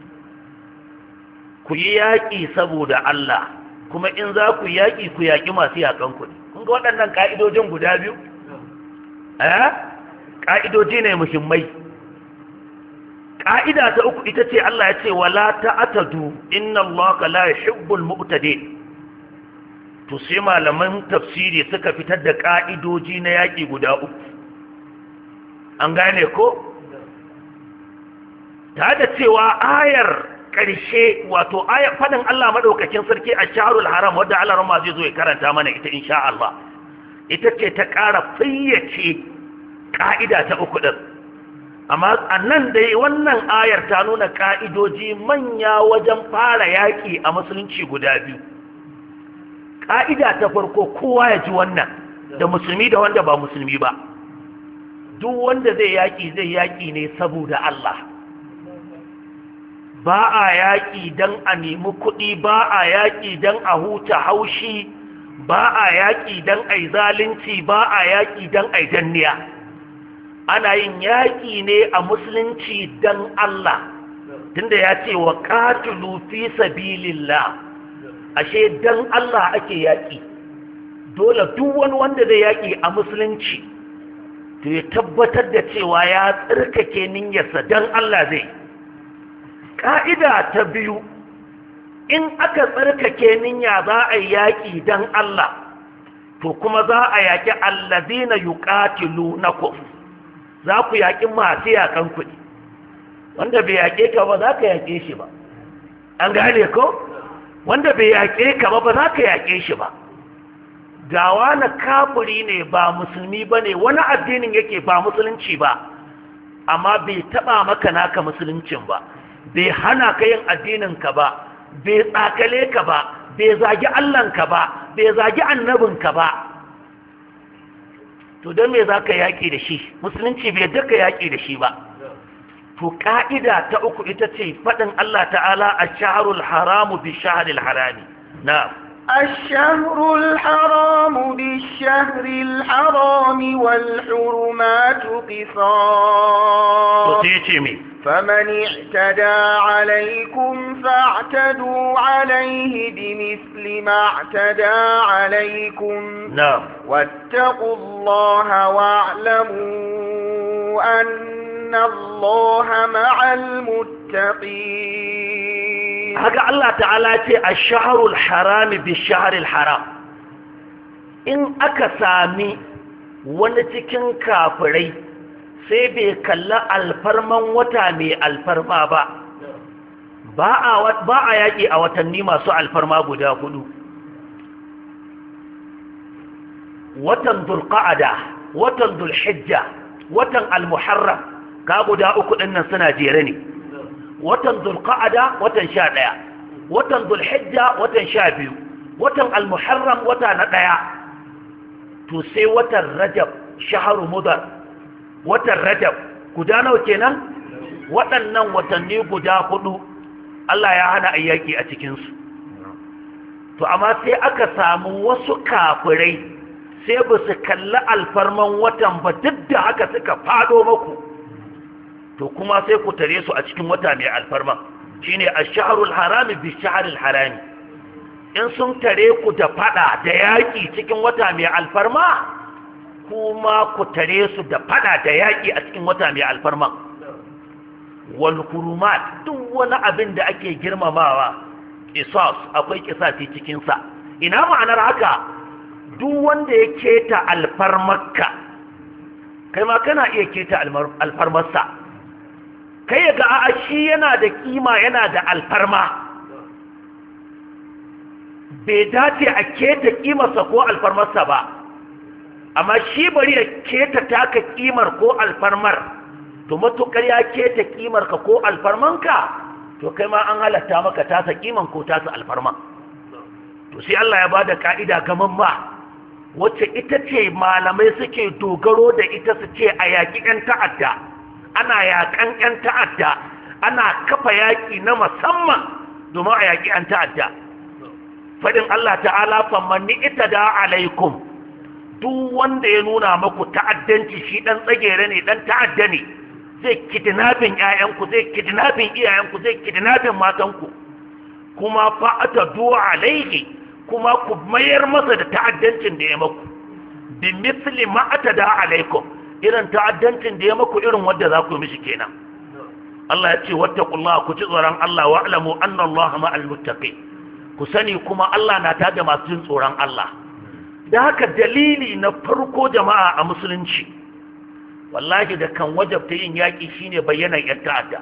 ku yi yaƙi saboda Allah kuma in za ku yaƙi ku yaƙi masu yaƙan ku ne kun ga waɗannan ƙa'idojin guda biyu eh ƙa'idoji ne muhimmai ƙa'ida ta uku ita ce Allah ya ce wala ta'tadu inna Allaha la yuhibbul mu'tadin to sai malaman tafsiri suka fitar da ƙa'idoji na yaƙi guda uku an gane ko ta da cewa ayar ƙarshe wato ayar faɗin Allah maɗaukakin sarki a shaharul haram wadda Allah rama zai zo ya karanta mana ita insha Allah ita ce ta ƙara fayyace ƙa'ida ta uku ɗin amma a nan dai wannan ayar ta nuna ƙa'idoji manya wajen fara yaƙi a musulunci guda biyu ƙa'ida ta farko kowa ya ji wannan da musulmi da wanda ba musulmi ba duk wanda zai yaƙi zai yaƙi ne saboda Allah ba a yaƙi don a nemi kuɗi ba a yaƙi don a huta haushi ba a yaƙi don a yi zalunci ba a yaƙi don a yi danniya ana yin yaƙi ne a musulunci don Allah tunda ya ce wa qatilu fi sabilillah ashe don Allah ake yaƙi dole duk wani wanda zai yaƙi a musulunci to ya tabbatar da cewa ya tsarkake niyyarsa don Allah zai ƙa'ida ta biyu in aka tsarkake niyya za a yi yaƙi don Allah to kuma za a yaƙi allazina yuqatilunakum za ku yaƙi masu yaƙan kuɗi wanda bai yaƙe ka ba za ka yaƙe shi ba an gane ko wanda bai yaƙe ka ba ba za ka yaƙe shi ba gawa na kafiri ne ba musulmi ba ne wani addinin yake ba musulunci ba amma bai taɓa maka naka musuluncin ba bai hana ka yin addininka ba bai tsakale ka ba bai zagi Allahnka ba bai zagi annabinka ba to don me za ka yaƙi da shi musulunci bai yadda ka yaƙi da shi ba to ka'ida ta uku ita ce faɗin Allah ta'ala ash-shahrul haramu bish-shahril harami na'am الشهر الحرام بالشهر الحرام والحرمات قصاص فمن اعتدى عليكم فاعتدوا عليه بمثل ما اعتدى عليكم نعم واتقوا الله واعلموا أن الله مع المتقين. haka Allah ta'ala ce ash-shahrul harami bish-shahril haram. In aka sami wani cikin kafirai sai bai kalla alfarman wata mai alfarma ba ba a ba a yaki a watanni masu alfarma guda hudu, watan dhulqa'ada, watan dhulhijja, watan al-muharram, ka guda uku dinnan suna jere ne. watan zulqa'ada watan sha ɗaya, watan zulhijja watan sha biyu, watan almuharram wata na ɗaya, to sai watan rajab shaharu mudar, watan rajab guda nawa kenan? Waɗannan watanni guda hudu Allah ya hana ayyaki a cikinsu. To amma sai aka samu wasu kafirai sai ba su kalli alfarman watan ba, duk da haka suka fado maku, to kuma sai ku tare su a cikin wata mai alfarma shine ash-shahrul harami bish-shahril harami. In sun tare ku da fada da yaki cikin wata mai alfarma, kuma ku tare su da fada da yaki a cikin wata mai alfarma. Wal hurumat, duk wani abin da ake girmamawa qisas, akwai qisasi cikin sa. Ina ma'anar haka? Duk wanda ya keta alfarmarka kai ma kana iya keta alfarmarsa. Kai ga a shi yana da kima yana da alfarma, bai dace a keta kimarsa ko alfarmarsa ba, amma shi bari ya keta taka kimar ko alfarmar, to matukar ya keta kimarka ko alfarmanka, to kai ma an halatta maka tasa kiman ko tasa alfarma. To sai Allah ya bada ka'ida gaman ma wacce ita ce malamai suke dogaro da ita su ce a yaƙi 'yan ta'adda, ana yaƙan 'yan ta'adda, ana kafa yaƙi na musamman domin a yaƙi 'yan ta'adda. Faɗin Allah ta'ala famanni ita da alaikum, duk wanda ya nuna maku ta'addanci shi ɗan tsagere ne, ɗan ta'adda ne, zai kidnapping 'ya'yanku, zai kidnapping iyayenku, zai kidnapping matanku, kuma fa'ata du'a alaihi, kuma ku mayar masa da ta'addancin da ya maku bi misli ma atada alaikum, irin ta'addancin da ya maku irin wanda za ku yi mishi kenan. Allah ya ce wattaqullaha, ku ci tsoron Allah, wa alamu anna Allaha ma'al muttaqin, ku sani kuma Allah na tada masu jin tsoron Allah. Da haka dalili na farko jama'a a musulunci wallahi da kan wajabta yin yaƙi shine bayyanan 'yan ta'adda.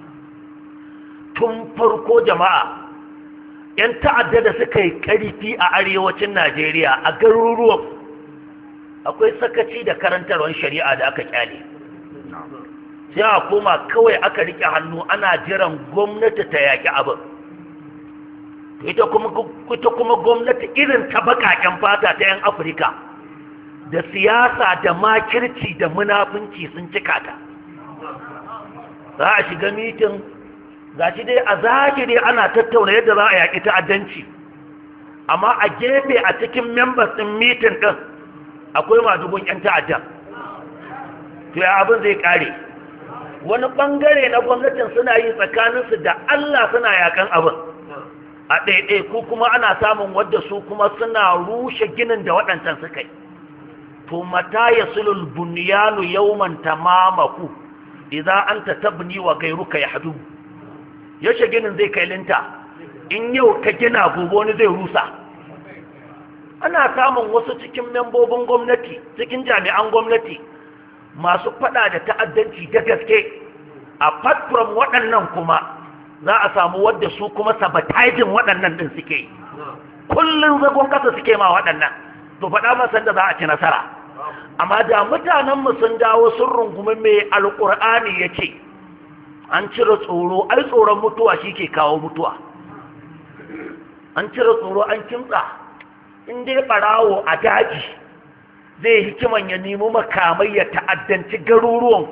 Tun farko jama'a 'yan ta'adda da suka yi ƙarfi a arewacin Najeriya a garuruwan akwai sakaci da karantarwar shari'a da aka kyale, sai a koma kawai aka rike hannu ana jiran gwamnati ta yaƙi abin. ita kuma ita kuma gwamnati irin ta baƙaƙen fata ta 'yan Afirka da siyasa da makirci da munafunci sun cika ta. Za a shiga mitin, ga shi dai a zahiri ana tattauna yadda za a yaƙi ta'addanci, amma a gefe a cikin members ɗin mitin ɗin akwai madugun 'yan ta'adda. To ya abin zai ƙare? Wani ɓangare na gwamnatin suna yi tsakaninsu da Allah suna yaƙan abin, a ɗaiɗai ko kuma ana samun wadda su kuma suna rushe ginin da waɗancan suka yi. To mata ya sulul bunyanu yawman tamamaku idza anta tabni wa ghayruka yahdu. Yaushe ginin zai kai linta in yau ka gina gobe wani zai rusa. Ana samun wasu cikin membobin gwamnati, cikin jami'an gwamnati masu fada da ta'addanci da gaske. Apart from waɗannan kuma za a samu wadda su kuma sabotaging waɗannan din suke, kullun zagon kasa suke ma waɗannan. To faɗa masan da za a ci nasara. Amma da mutanenmu sun dawo sun rungumi mai alƙur'ani ya ce an cire tsoro, ai tsoron mutuwa shi ke kawo mutuwa. An cire tsoro, an kimtsa. In dai ɓarawo a daji zai hikiman ya nemi makamai ya ta'addanci garuruwan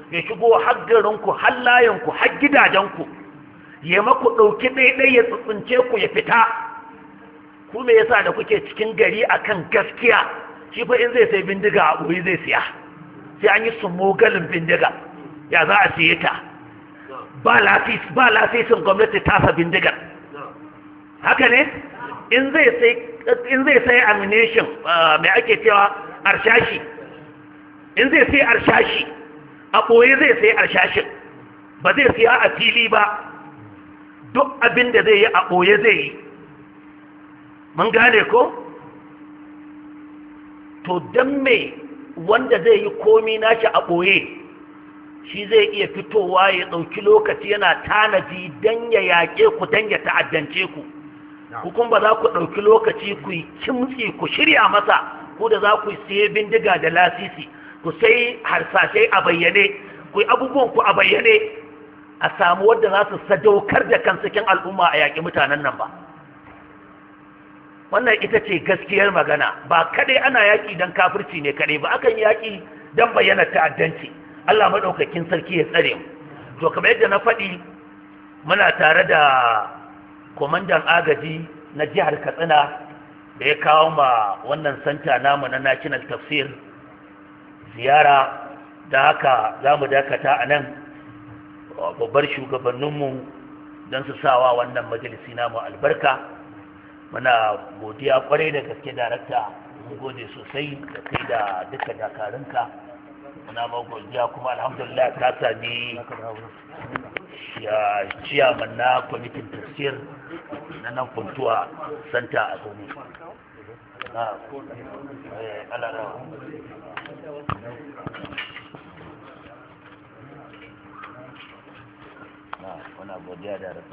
ya shigo har garinku har layinku har gidajenku ya maku ɗauki ɗaiɗai ya tsuntsunce ku ya fita. Ku me yasa da kuke cikin gari akan gaskiya shi fa in zai sai bindiga a ɓoye zai siya sai an yi sumogalin bindiga ya za a siye ta ba lafis ba lafisin gwamnati tasa bindigar haka ne in zai sai in zai sai ammunition mai ake cewa arshashi in zai sai arshashi a ɓoye zai sai arshashin ba zai siya a fili ba duk abin da zai yi a ɓoye zai yi mun gane ko to don me wanda zai yi komi nashi a ɓoye shi zai iya fitowa ya ɗauki lokaci yana tanaji don ya yaƙe ku don ya ta'addance ku hukun ba za ku ɗauki lokaci ku yi kimtsi ku shirya masa ko da za ku siye bindiga da lasisi ku sai harsashai a bayyane ku yi abubuwan ku a bayyane a samu wadda za su sadaukar da kan cikin al'umma a yaƙi mutanen nan ba. Wannan ita ce gaskiyar magana ba kadai ana yaƙi don kafirci ne kadai ba akan yaƙi don bayyana ta'addanci. Allah maɗaukakin sarki ya tsare mu. To kamar yadda na faɗi muna tare da kwamandan agaji na jihar Katsina da ya kawo ma wannan santa namu na National Tafsir ziyara, da haka za mu dakata a nan babbar shugabanninmu don su sawa wannan majalisi namu albarka. Muna godiya kwarai da gaske darakta, mun gode sosai da kai da duka dakarunka. Muna ma godiya kuma alhamdulillah ka sami ciyaman na kwamitin tafsir na nan kuntuwa santa a zaune. Na alara na muna godiya darakta.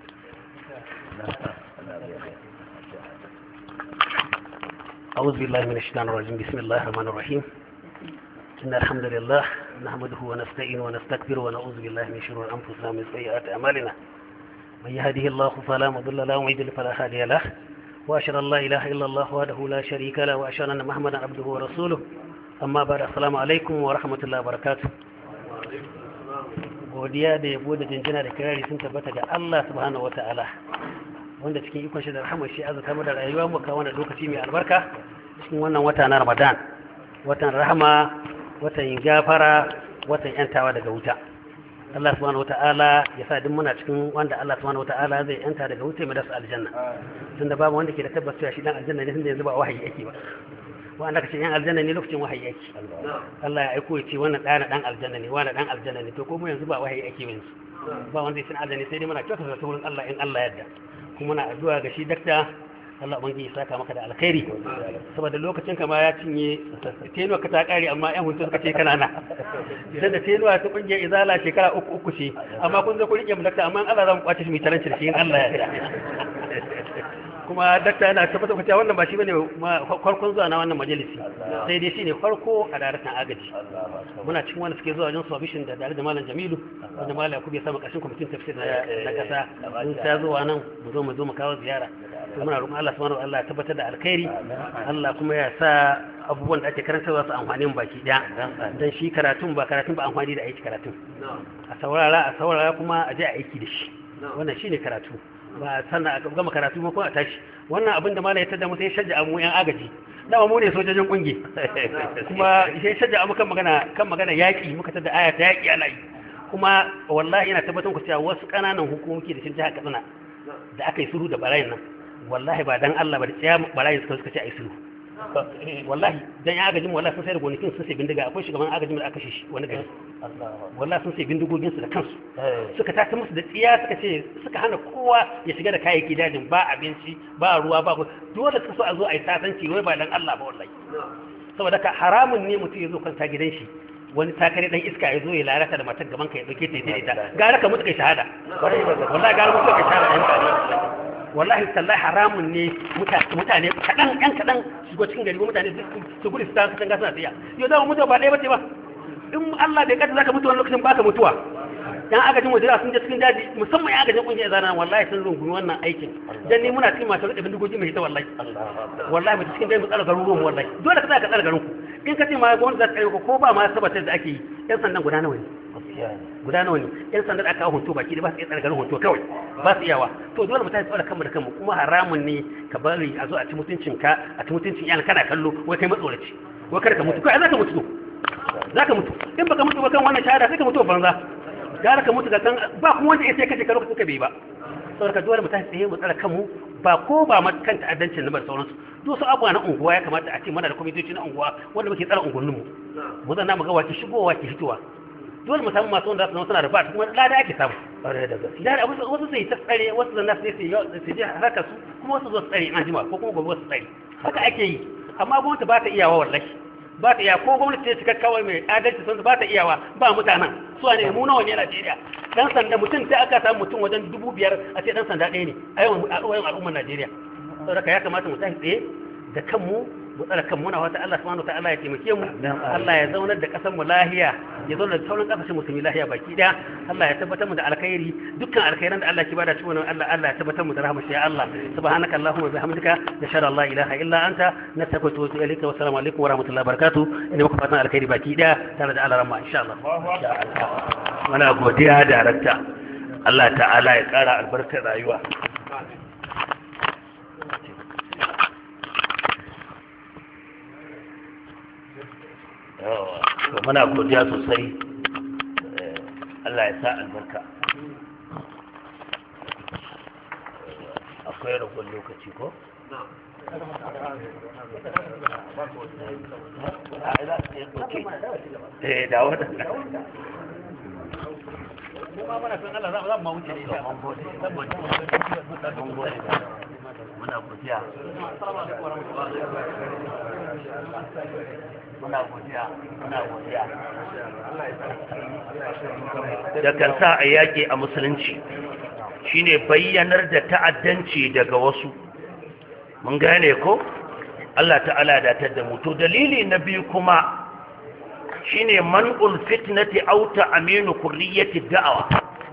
أعوذ بالله من الشيطان الرجيم بسم الله الرحمن الرحيم إن الحمد لله نحمده ونستعينه ونستغفره ونعوذ بالله من شرور أنفسنا ومن سيئات أعمالنا من يهده الله فلا مضل له ومن يضلل فلا هادي له وأشهد أن لا إله إلا الله وحده لا شريك له وأشهد أن محمدا عبده ورسوله أما بعد السلام عليكم ورحمة الله وبركاته. godiya da yabo da jinjina da kirari sun tabbata ga Allah subhanahu wataala wanda cikin ikon shi da rahama shi azata mu da rayuwa mu kawo wannan lokaci mai albarka cikin wannan wata na Ramadan, watan rahama, watan gafara, watan yantawa daga wuta. Allah subhanahu wataala ya sa duk muna cikin wanda Allah subhanahu wataala zai yanta daga wuta mai da su aljanna, tunda babu wanda ke da tabbas cewa shi dan aljanna ne tunda yanzu ba wahayi yake ba. wanda kace yan aljanna ne lokacin wahayi yake Allah ya aiko ya ce wannan ɗana dan aljanna ne wannan dan aljanna ne to ko mu yanzu ba wahayi yake yanzu ba wanda ya san aljanna sai dai muna kyautata ta wurin Allah in Allah yarda kuma muna addu'a ga shi dakta Allah ubangiji ya saka maka da alkhairi saboda lokacin ka ma ya cinye tenuwa ka ta kare amma yan hutu suka ce kana na sai da tenuwa ta kungiyar izala shekara uku uku ce amma kun zo ku rike mu dakta amma Allah zan kwace shi mai taranci da shi in Allah ya yarda kuma dakta yana tabbatar cewa wannan ba shi bane farkon zuwa na wannan majalisi sai dai shine farko a daraktan agaji muna cikin wanda suke zuwa wajen submission da da malam Jamilu wanda malam Yakubu ya samu kashin kwamitin tafsir na kasa mun ta zuwa nan mu zo mu zo mu kawo ziyara to muna roƙon Allah subhanahu wa ta'ala ya tabbatar da alkhairi Allah kuma ya sa abubuwan da ake karantarwa su amfani mu baki daya dan shi karatun ba karatun ba amfani da aiki karatun a saurara a saurara kuma a je a aiki da shi wannan shine karatu ba sannan a gama karatu ma ko a tashi wannan abin da malai ya tada mu sai shajja mu yan agaji dama mu ne sojojin kungi kuma sai shajja mu kan magana kan magana yaki muka tada aya ta yaki ana yi kuma wallahi ina tabbatar ku cewa wasu kananan hukumomi da shin jihar Katsina da aka yi sulhu da barayin nan wallahi ba dan Allah ba da tsaya barayin suka suka ce ai sulhu wallahi dan ya agajin wallahi sun sai da gonakin sun sai bindiga akwai shugaban agajin da aka shi wani gari wallahi sun sai bindigogin su da kansu suka taka musu da tsiya suka ce suka hana kowa ya shiga da kayayyaki dajin ba abinci ba ruwa ba dole suka so a zo a yi sasanci wai ba dan Allah ba wallahi saboda ka haramun ne mutum ya zo kanta gidan shi wani takare dan iska ya zo ya lalata da matar gaban ka ya dauke ta ya ita gara ka mutu kai shahada wallahi gara mutu kai shahada wallahi tallahi haramun ne mutane kadan yan kadan shigo cikin gari mutane su gudu su ta kasan gasa tsaya yau zama mutuwa ba ɗaya bace ba in Allah bai kada zaka mutu wani lokacin baka mutuwa dan agajin wajira sun je cikin daji musamman ya agajin kungiyar zana wallahi sun rungumi wannan aikin dan ni muna cikin masu rike bindigogi mai ita wallahi wallahi mu cikin dai mu tsara garuruwan wallahi dole ka tsaya ka tsara garin ku in ka ce ma gwamnati za ta tsare ko ba ma sabatar da ake yi yan sandan guda nawa ne guda nawa ne yan sanda da aka hoto baki da ba su iya tsargarin hoto kawai ba su iyawa to dole mu tashi tsara kanmu da kanmu kuma haramun ne ka bari a zo a ci mutuncin ka a ci mutuncin yan kana kallo wai kai matsoraci wai kada ka mutu kai za ka mutu zaka mutu in baka mutu ba kan wannan shahada sai ka mutu banza gara ka mutu ga kan ba kuma wanda ya sai kace ka lokacin ka bai ba saboda dole mu tashi tsaye mu tsara kanmu ba ko ba ma kan ta'addancin na bar sauransu duk su abuwa na unguwa ya kamata a ce mana da kwamitoci na unguwa wanda muke tsara unguwanninmu mu zan na mu ga wace shigowa ke fitowa dole mu samu masu wanda suna da ba kuma lada ake samu bare da gaske da wasu sai ta tsare wasu zan nasu sai su je haka su kuma wasu zo su tsare an jima ko kuma gobe su tsare haka ake yi amma gwamnati ba ta iyawa wallahi ba ta iya ko gwamnati ce cika kawai mai adalci sun ba ta iyawa ba mutanen su ne mu nawa ne Najeriya dan sanda mutum sai aka samu mutum wajen dubu biyar a ce dan sanda ɗaya ne a yawan al'ummar Najeriya saboda ya kamata mu tashi tsaye da kanmu mu tsara kanmu na wata Allah subhanahu wataala ya taimake mu Allah ya zaunar da kasar mu lahiya ya zaunar da sauran kasashen musulmi lahiya baki daya Allah ya tabbatar mu da alkhairi dukkan alkhairan da Allah ke bada cikin wannan Allah Allah ya tabbatar mu da rahmar ya Allah subhanaka allahumma bihamdika nashhadu an la ilaha illa anta nastaghfiruka wa atubu ilayka wa assalamu alaikum wa rahmatullahi wa barakatuh ina muku fatan alkhairi baki daya tare da Allah rahma insha Allah muna godiya da darakta Allah ta'ala ya kara albarkar rayuwa to muna godiya sosai Allah ya sa albarka akwai ragon lokaci ko? eh da wadanda kuma mana san Allah za mu wuce ne muna godiya muna godiya muna godiya da kan sa a yaƙi a musulunci shine bayyanar da ta'addanci daga wasu mun gane ko Allah ta'ala da ta da mu to dalili na biyu kuma shine man'ul fitnati aw ta'minu kurriyati da'awa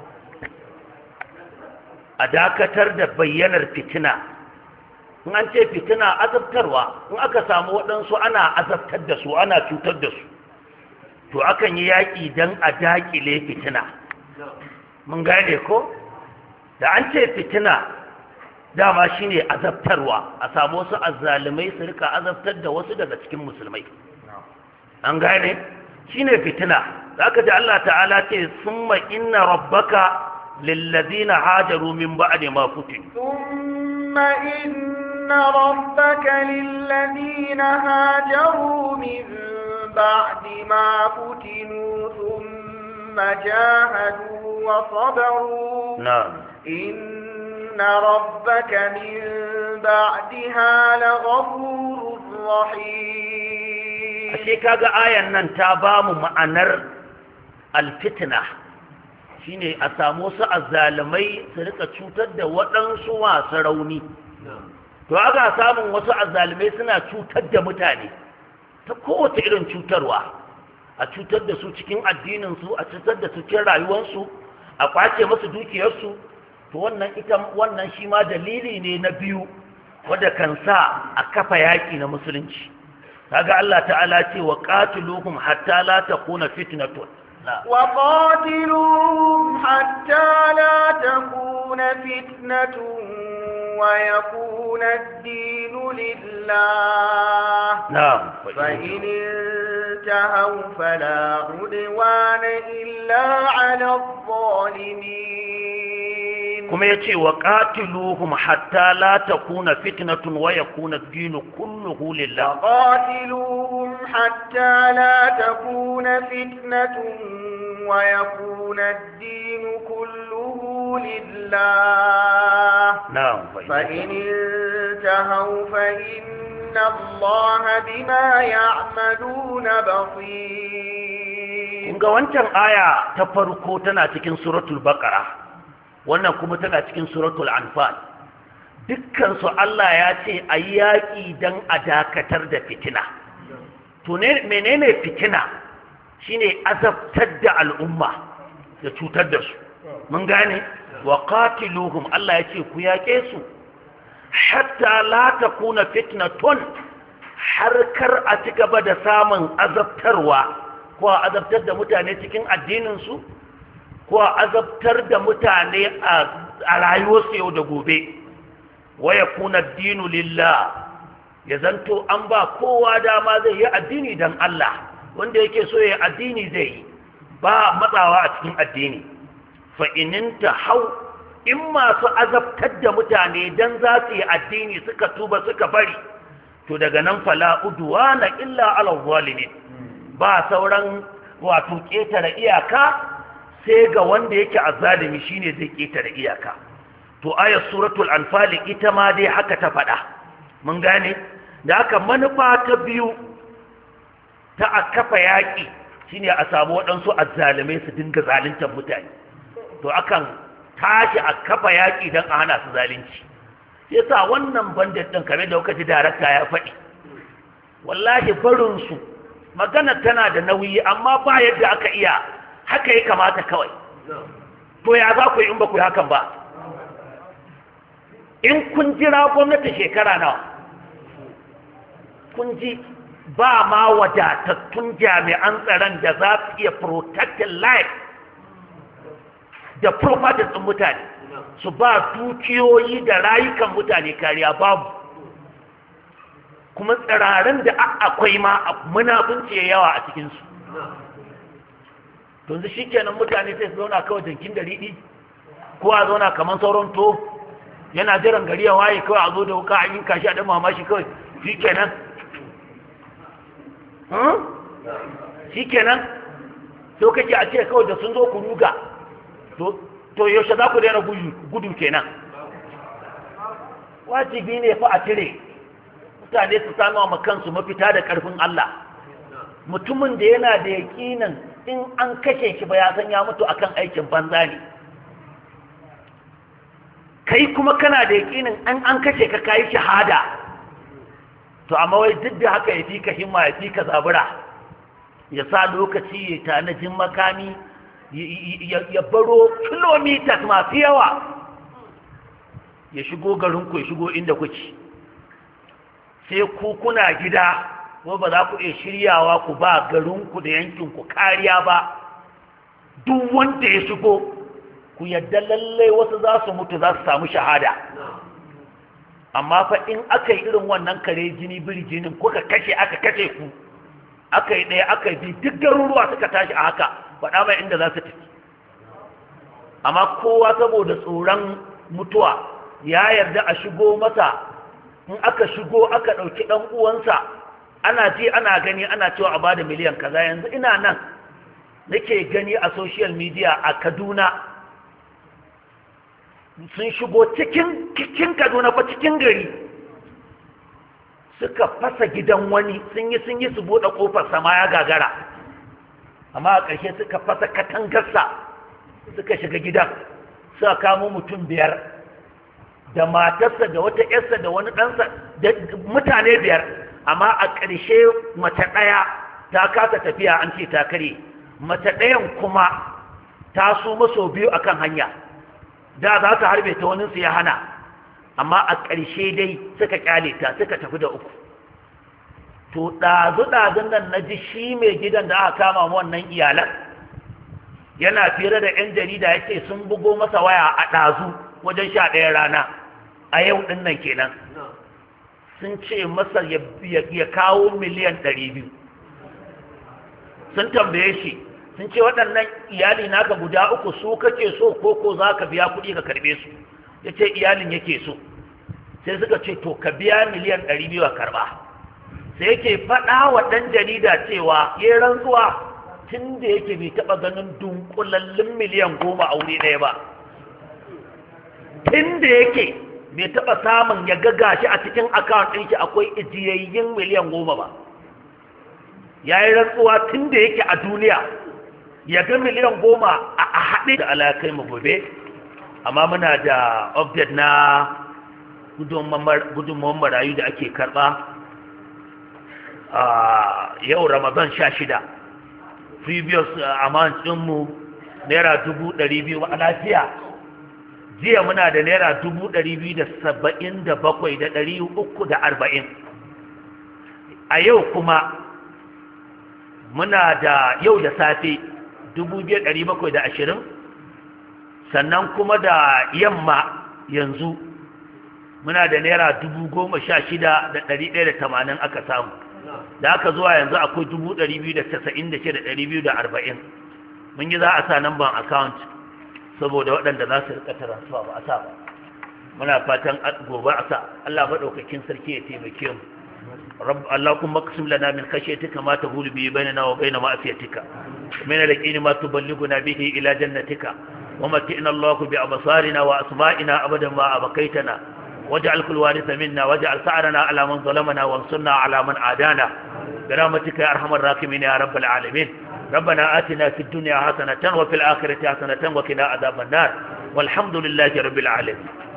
a dakatar da bayyanar fitina in an ce fitina azabtarwa in aka samu waɗansu ana azabtar da su ana cutar da su to akan yi yaƙi don a daƙile fitina mun gane ko da an ce fitina dama shine azabtarwa a samu wasu azzalumai su rika azabtar da wasu daga cikin musulmai an gane shine fitina zaka ji Allah ta'ala ce summa inna rabbaka lillazina hajaru min ba'di ma futinu thumma inna rabbaka lillazina hajaru min ba'di ma futinu thumma jahadu wa sabaru na'am inna rabbaka min ba'daha laghafurur rahim. Ashe kaga ayan nan ta ba mu ma'anar alfitna shine a samu su azzalumai su rika cutar da waɗansu masu rauni to aka samun wasu azzalumai suna cutar da mutane ta kowace irin cutarwa a cutar da su cikin addininsu a cutar da su cikin rayuwarsu a kwace musu dukiyarsu to wannan ita wannan shi ma dalili ne na biyu wanda kan sa a kafa yaƙi na musulunci kaga Allah ta'ala ce wa qatiluhum hatta la takuna fitnatun wa qatiluhum hatta la takuna fitnatun wa yakuna ad-din lillah na'am fa in intahaw fala udwana illa 'ala adh-dhalimin kuma yace wa qatiluhum hatta la takuna fitnatun wa yakuna ad-din kulluhu lillah qatiluhum hatta la takuna fitnatun wa yakuna ad-din kulluhu lillah na'am fa in intahaw fa inna Allaha bima ya'maluna basir. Kunga wancan aya ta farko tana cikin suratul baqara wannan kuma tana cikin suratul anfal dukkan su Allah ya ce ayi yaki dan a dakatar da fitina to ne menene fitina shine azabtar da al'umma da cutar da su mun gane wa qatiluhum Allah ya ce ku yake su hatta la takuna fitnatun har kar a ci gaba da samun azabtarwa ko a azabtar da mutane cikin addininsu ko a azabtar da mutane a rayuwarsu yau da gobe wa yakuna dinu lillah ya zanto an ba kowa dama zai yi addini dan Allah wanda yake so ya addini zai yi ba matsawa a cikin addini fa ininta hau in masu azabtar da mutane dan za su yi addini suka tuba suka bari to daga nan fala udwana illa ala zalimin ba sauran wato ketare iyaka sai ga wanda yake azzalimi shine zai ketare iyaka to ayat suratul anfal ita ma dai haka ta faɗa mun gane da haka manufa ta biyu ta a kafa yaƙi shine a samu waɗansu azzalimai su dinga zaluntar mutane to akan tashi a kafa yaƙi don a hana su zalunci yasa wannan bandit ɗin kamar da kuka ji darakta ya faɗi wallahi barinsu magana tana da nauyi amma ba yadda aka iya haka ya kamata kawai to ya za ku yi in ba ku yi hakan ba in kun jira gwamnati shekara nawa kun ji ba ma wadatattun jami'an tsaron da za su iya protecting life da properties ɗin mutane su ba dukiyoyi da rayukan mutane kariya babu kuma tsirarin da akwai ma munafunci yawa a cikinsu tunzu shi kenan mutane sai su zauna kawai jinkin da riɗi ko a zauna kamar sauran to yana jiran gari ya waye kawai a zo da wuka an yi kashi a ɗan mamashi kawai shi kenan shi kenan so kake a ce kawai da sun zo ku ruga to yaushe za ku daina gudu kenan wajibi ne fa a cire mutane su sami wa kansu mafita da ƙarfin Allah mutumin da yana da yaƙinin in an kashe shi ba ya san ya mutu akan aikin banza ne kai kuma kana da yaƙinin an an kashe ka kayi shahada to amma wai duk da haka ya fi ka himma ya fi ka zabura ya sa lokaci ya tanajin makami ya baro kilomitas masu yawa ya shigo garinku ya shigo inda kuke sai ku kuna gida kuma ba za ku iya shiryawa ku ba garinku da yankinku kariya ba duk wanda ya shigo ku yadda lallai wasu za su mutu za su samu shahada amma fa in aka yi irin wannan kare jini biri jinin kuka kashe aka kashe ku aka yi ɗaya aka yi duk garuruwa suka tashi a haka faɗa mai inda za su tafi amma kowa saboda tsoron mutuwa ya yarda a shigo masa in aka shigo aka ɗauki ɗan uwansa ana ji ana gani ana cewa a bada miliyan kaza yanzu ina nan nake gani a social media a Kaduna sun shigo cikin cikin Kaduna fa cikin gari suka fasa gidan wani sun yi sun yi su buɗe ƙofar sama ya gagara amma a ƙarshe suka fasa katangarsa suka shiga gidan suka kamo mutum biyar da matarsa da wata ƴarsa da wani ɗansa da mutane biyar amma a ƙarshe mace ɗaya ta kasa tafiya an ce ta kare mace ɗayan kuma ta so maso biyu akan hanya da za ta harbe ta waninsu ya hana amma a ƙarshe dai suka ƙyale ta suka tafi da uku to ɗazu-ɗazun nan na ji shi mai gidan da aka kama wannan iyalan yana fira da 'yan jarida ya ce sun bugo masa waya a ɗazu wajen sha ɗaya rana a yau ɗin nan kenan sun ce masa ya kawo miliyan ɗari biyu sun tambaye shi sun ce waɗannan iyali naka guda uku su kake so ko ko za ka biya kuɗi ka karɓe su ya ce iyalin yake so sai suka ce to ka biya miliyan ɗari biyu a karɓa sai yake faɗa wa ɗan jarida cewa ya rantsuwa tun da yake bai taɓa ganin dunkulallin miliyan goma a wuri ɗaya ba tun da yake bai taɓa samun ya gaga shi a cikin akawun ɗin shi akwai ijiyayyin miliyan goma ba ya yi rantsuwa tun da yake a duniya ya ga miliyan goma a haɗe da alakai mu gobe amma muna da update na gudunmawar marayu da ake karɓa a yau ramadan sha shida previous amount ɗinmu naira dubu ɗari biyu a lafiya jiya muna da naira dubu ɗari biyu da saba'in da bakwai da ɗari uku da arba'in a yau kuma muna da yau da safe dubu biyar ɗari bakwai da ashirin, sannan kuma da yamma yanzu muna da naira dubu goma sha shida da ɗari ɗaya da tamanin aka samu, da aka zuwa yanzu akwai dubu ɗari biyu da casa'in da shida da ɗari biyu da arba'in. mun yi za a sa namban account saboda waɗanda za su rika transfer ba a sa ba, muna fatan gobe a sa. Allah maɗaukakin sarki ya taimake mu. رب اللهم اقسم لنا من خشيتك ما تهول به بيننا وبين معصيتك، من اليقين ما تبلغنا به إلى جنتك، ومتئنا الله بأبصارنا وأسمائنا أبدا ما أبقيتنا، واجعل كل وارث منا، واجعل ثأرنا على من ظلمنا، وانصرنا على من عادانا برحمتك يا أرحم الراحمين يا رب العالمين. ربنا آتنا في الدنيا حسنة وفي الآخرة حسنة وقنا عذاب النار، والحمد لله رب العالمين.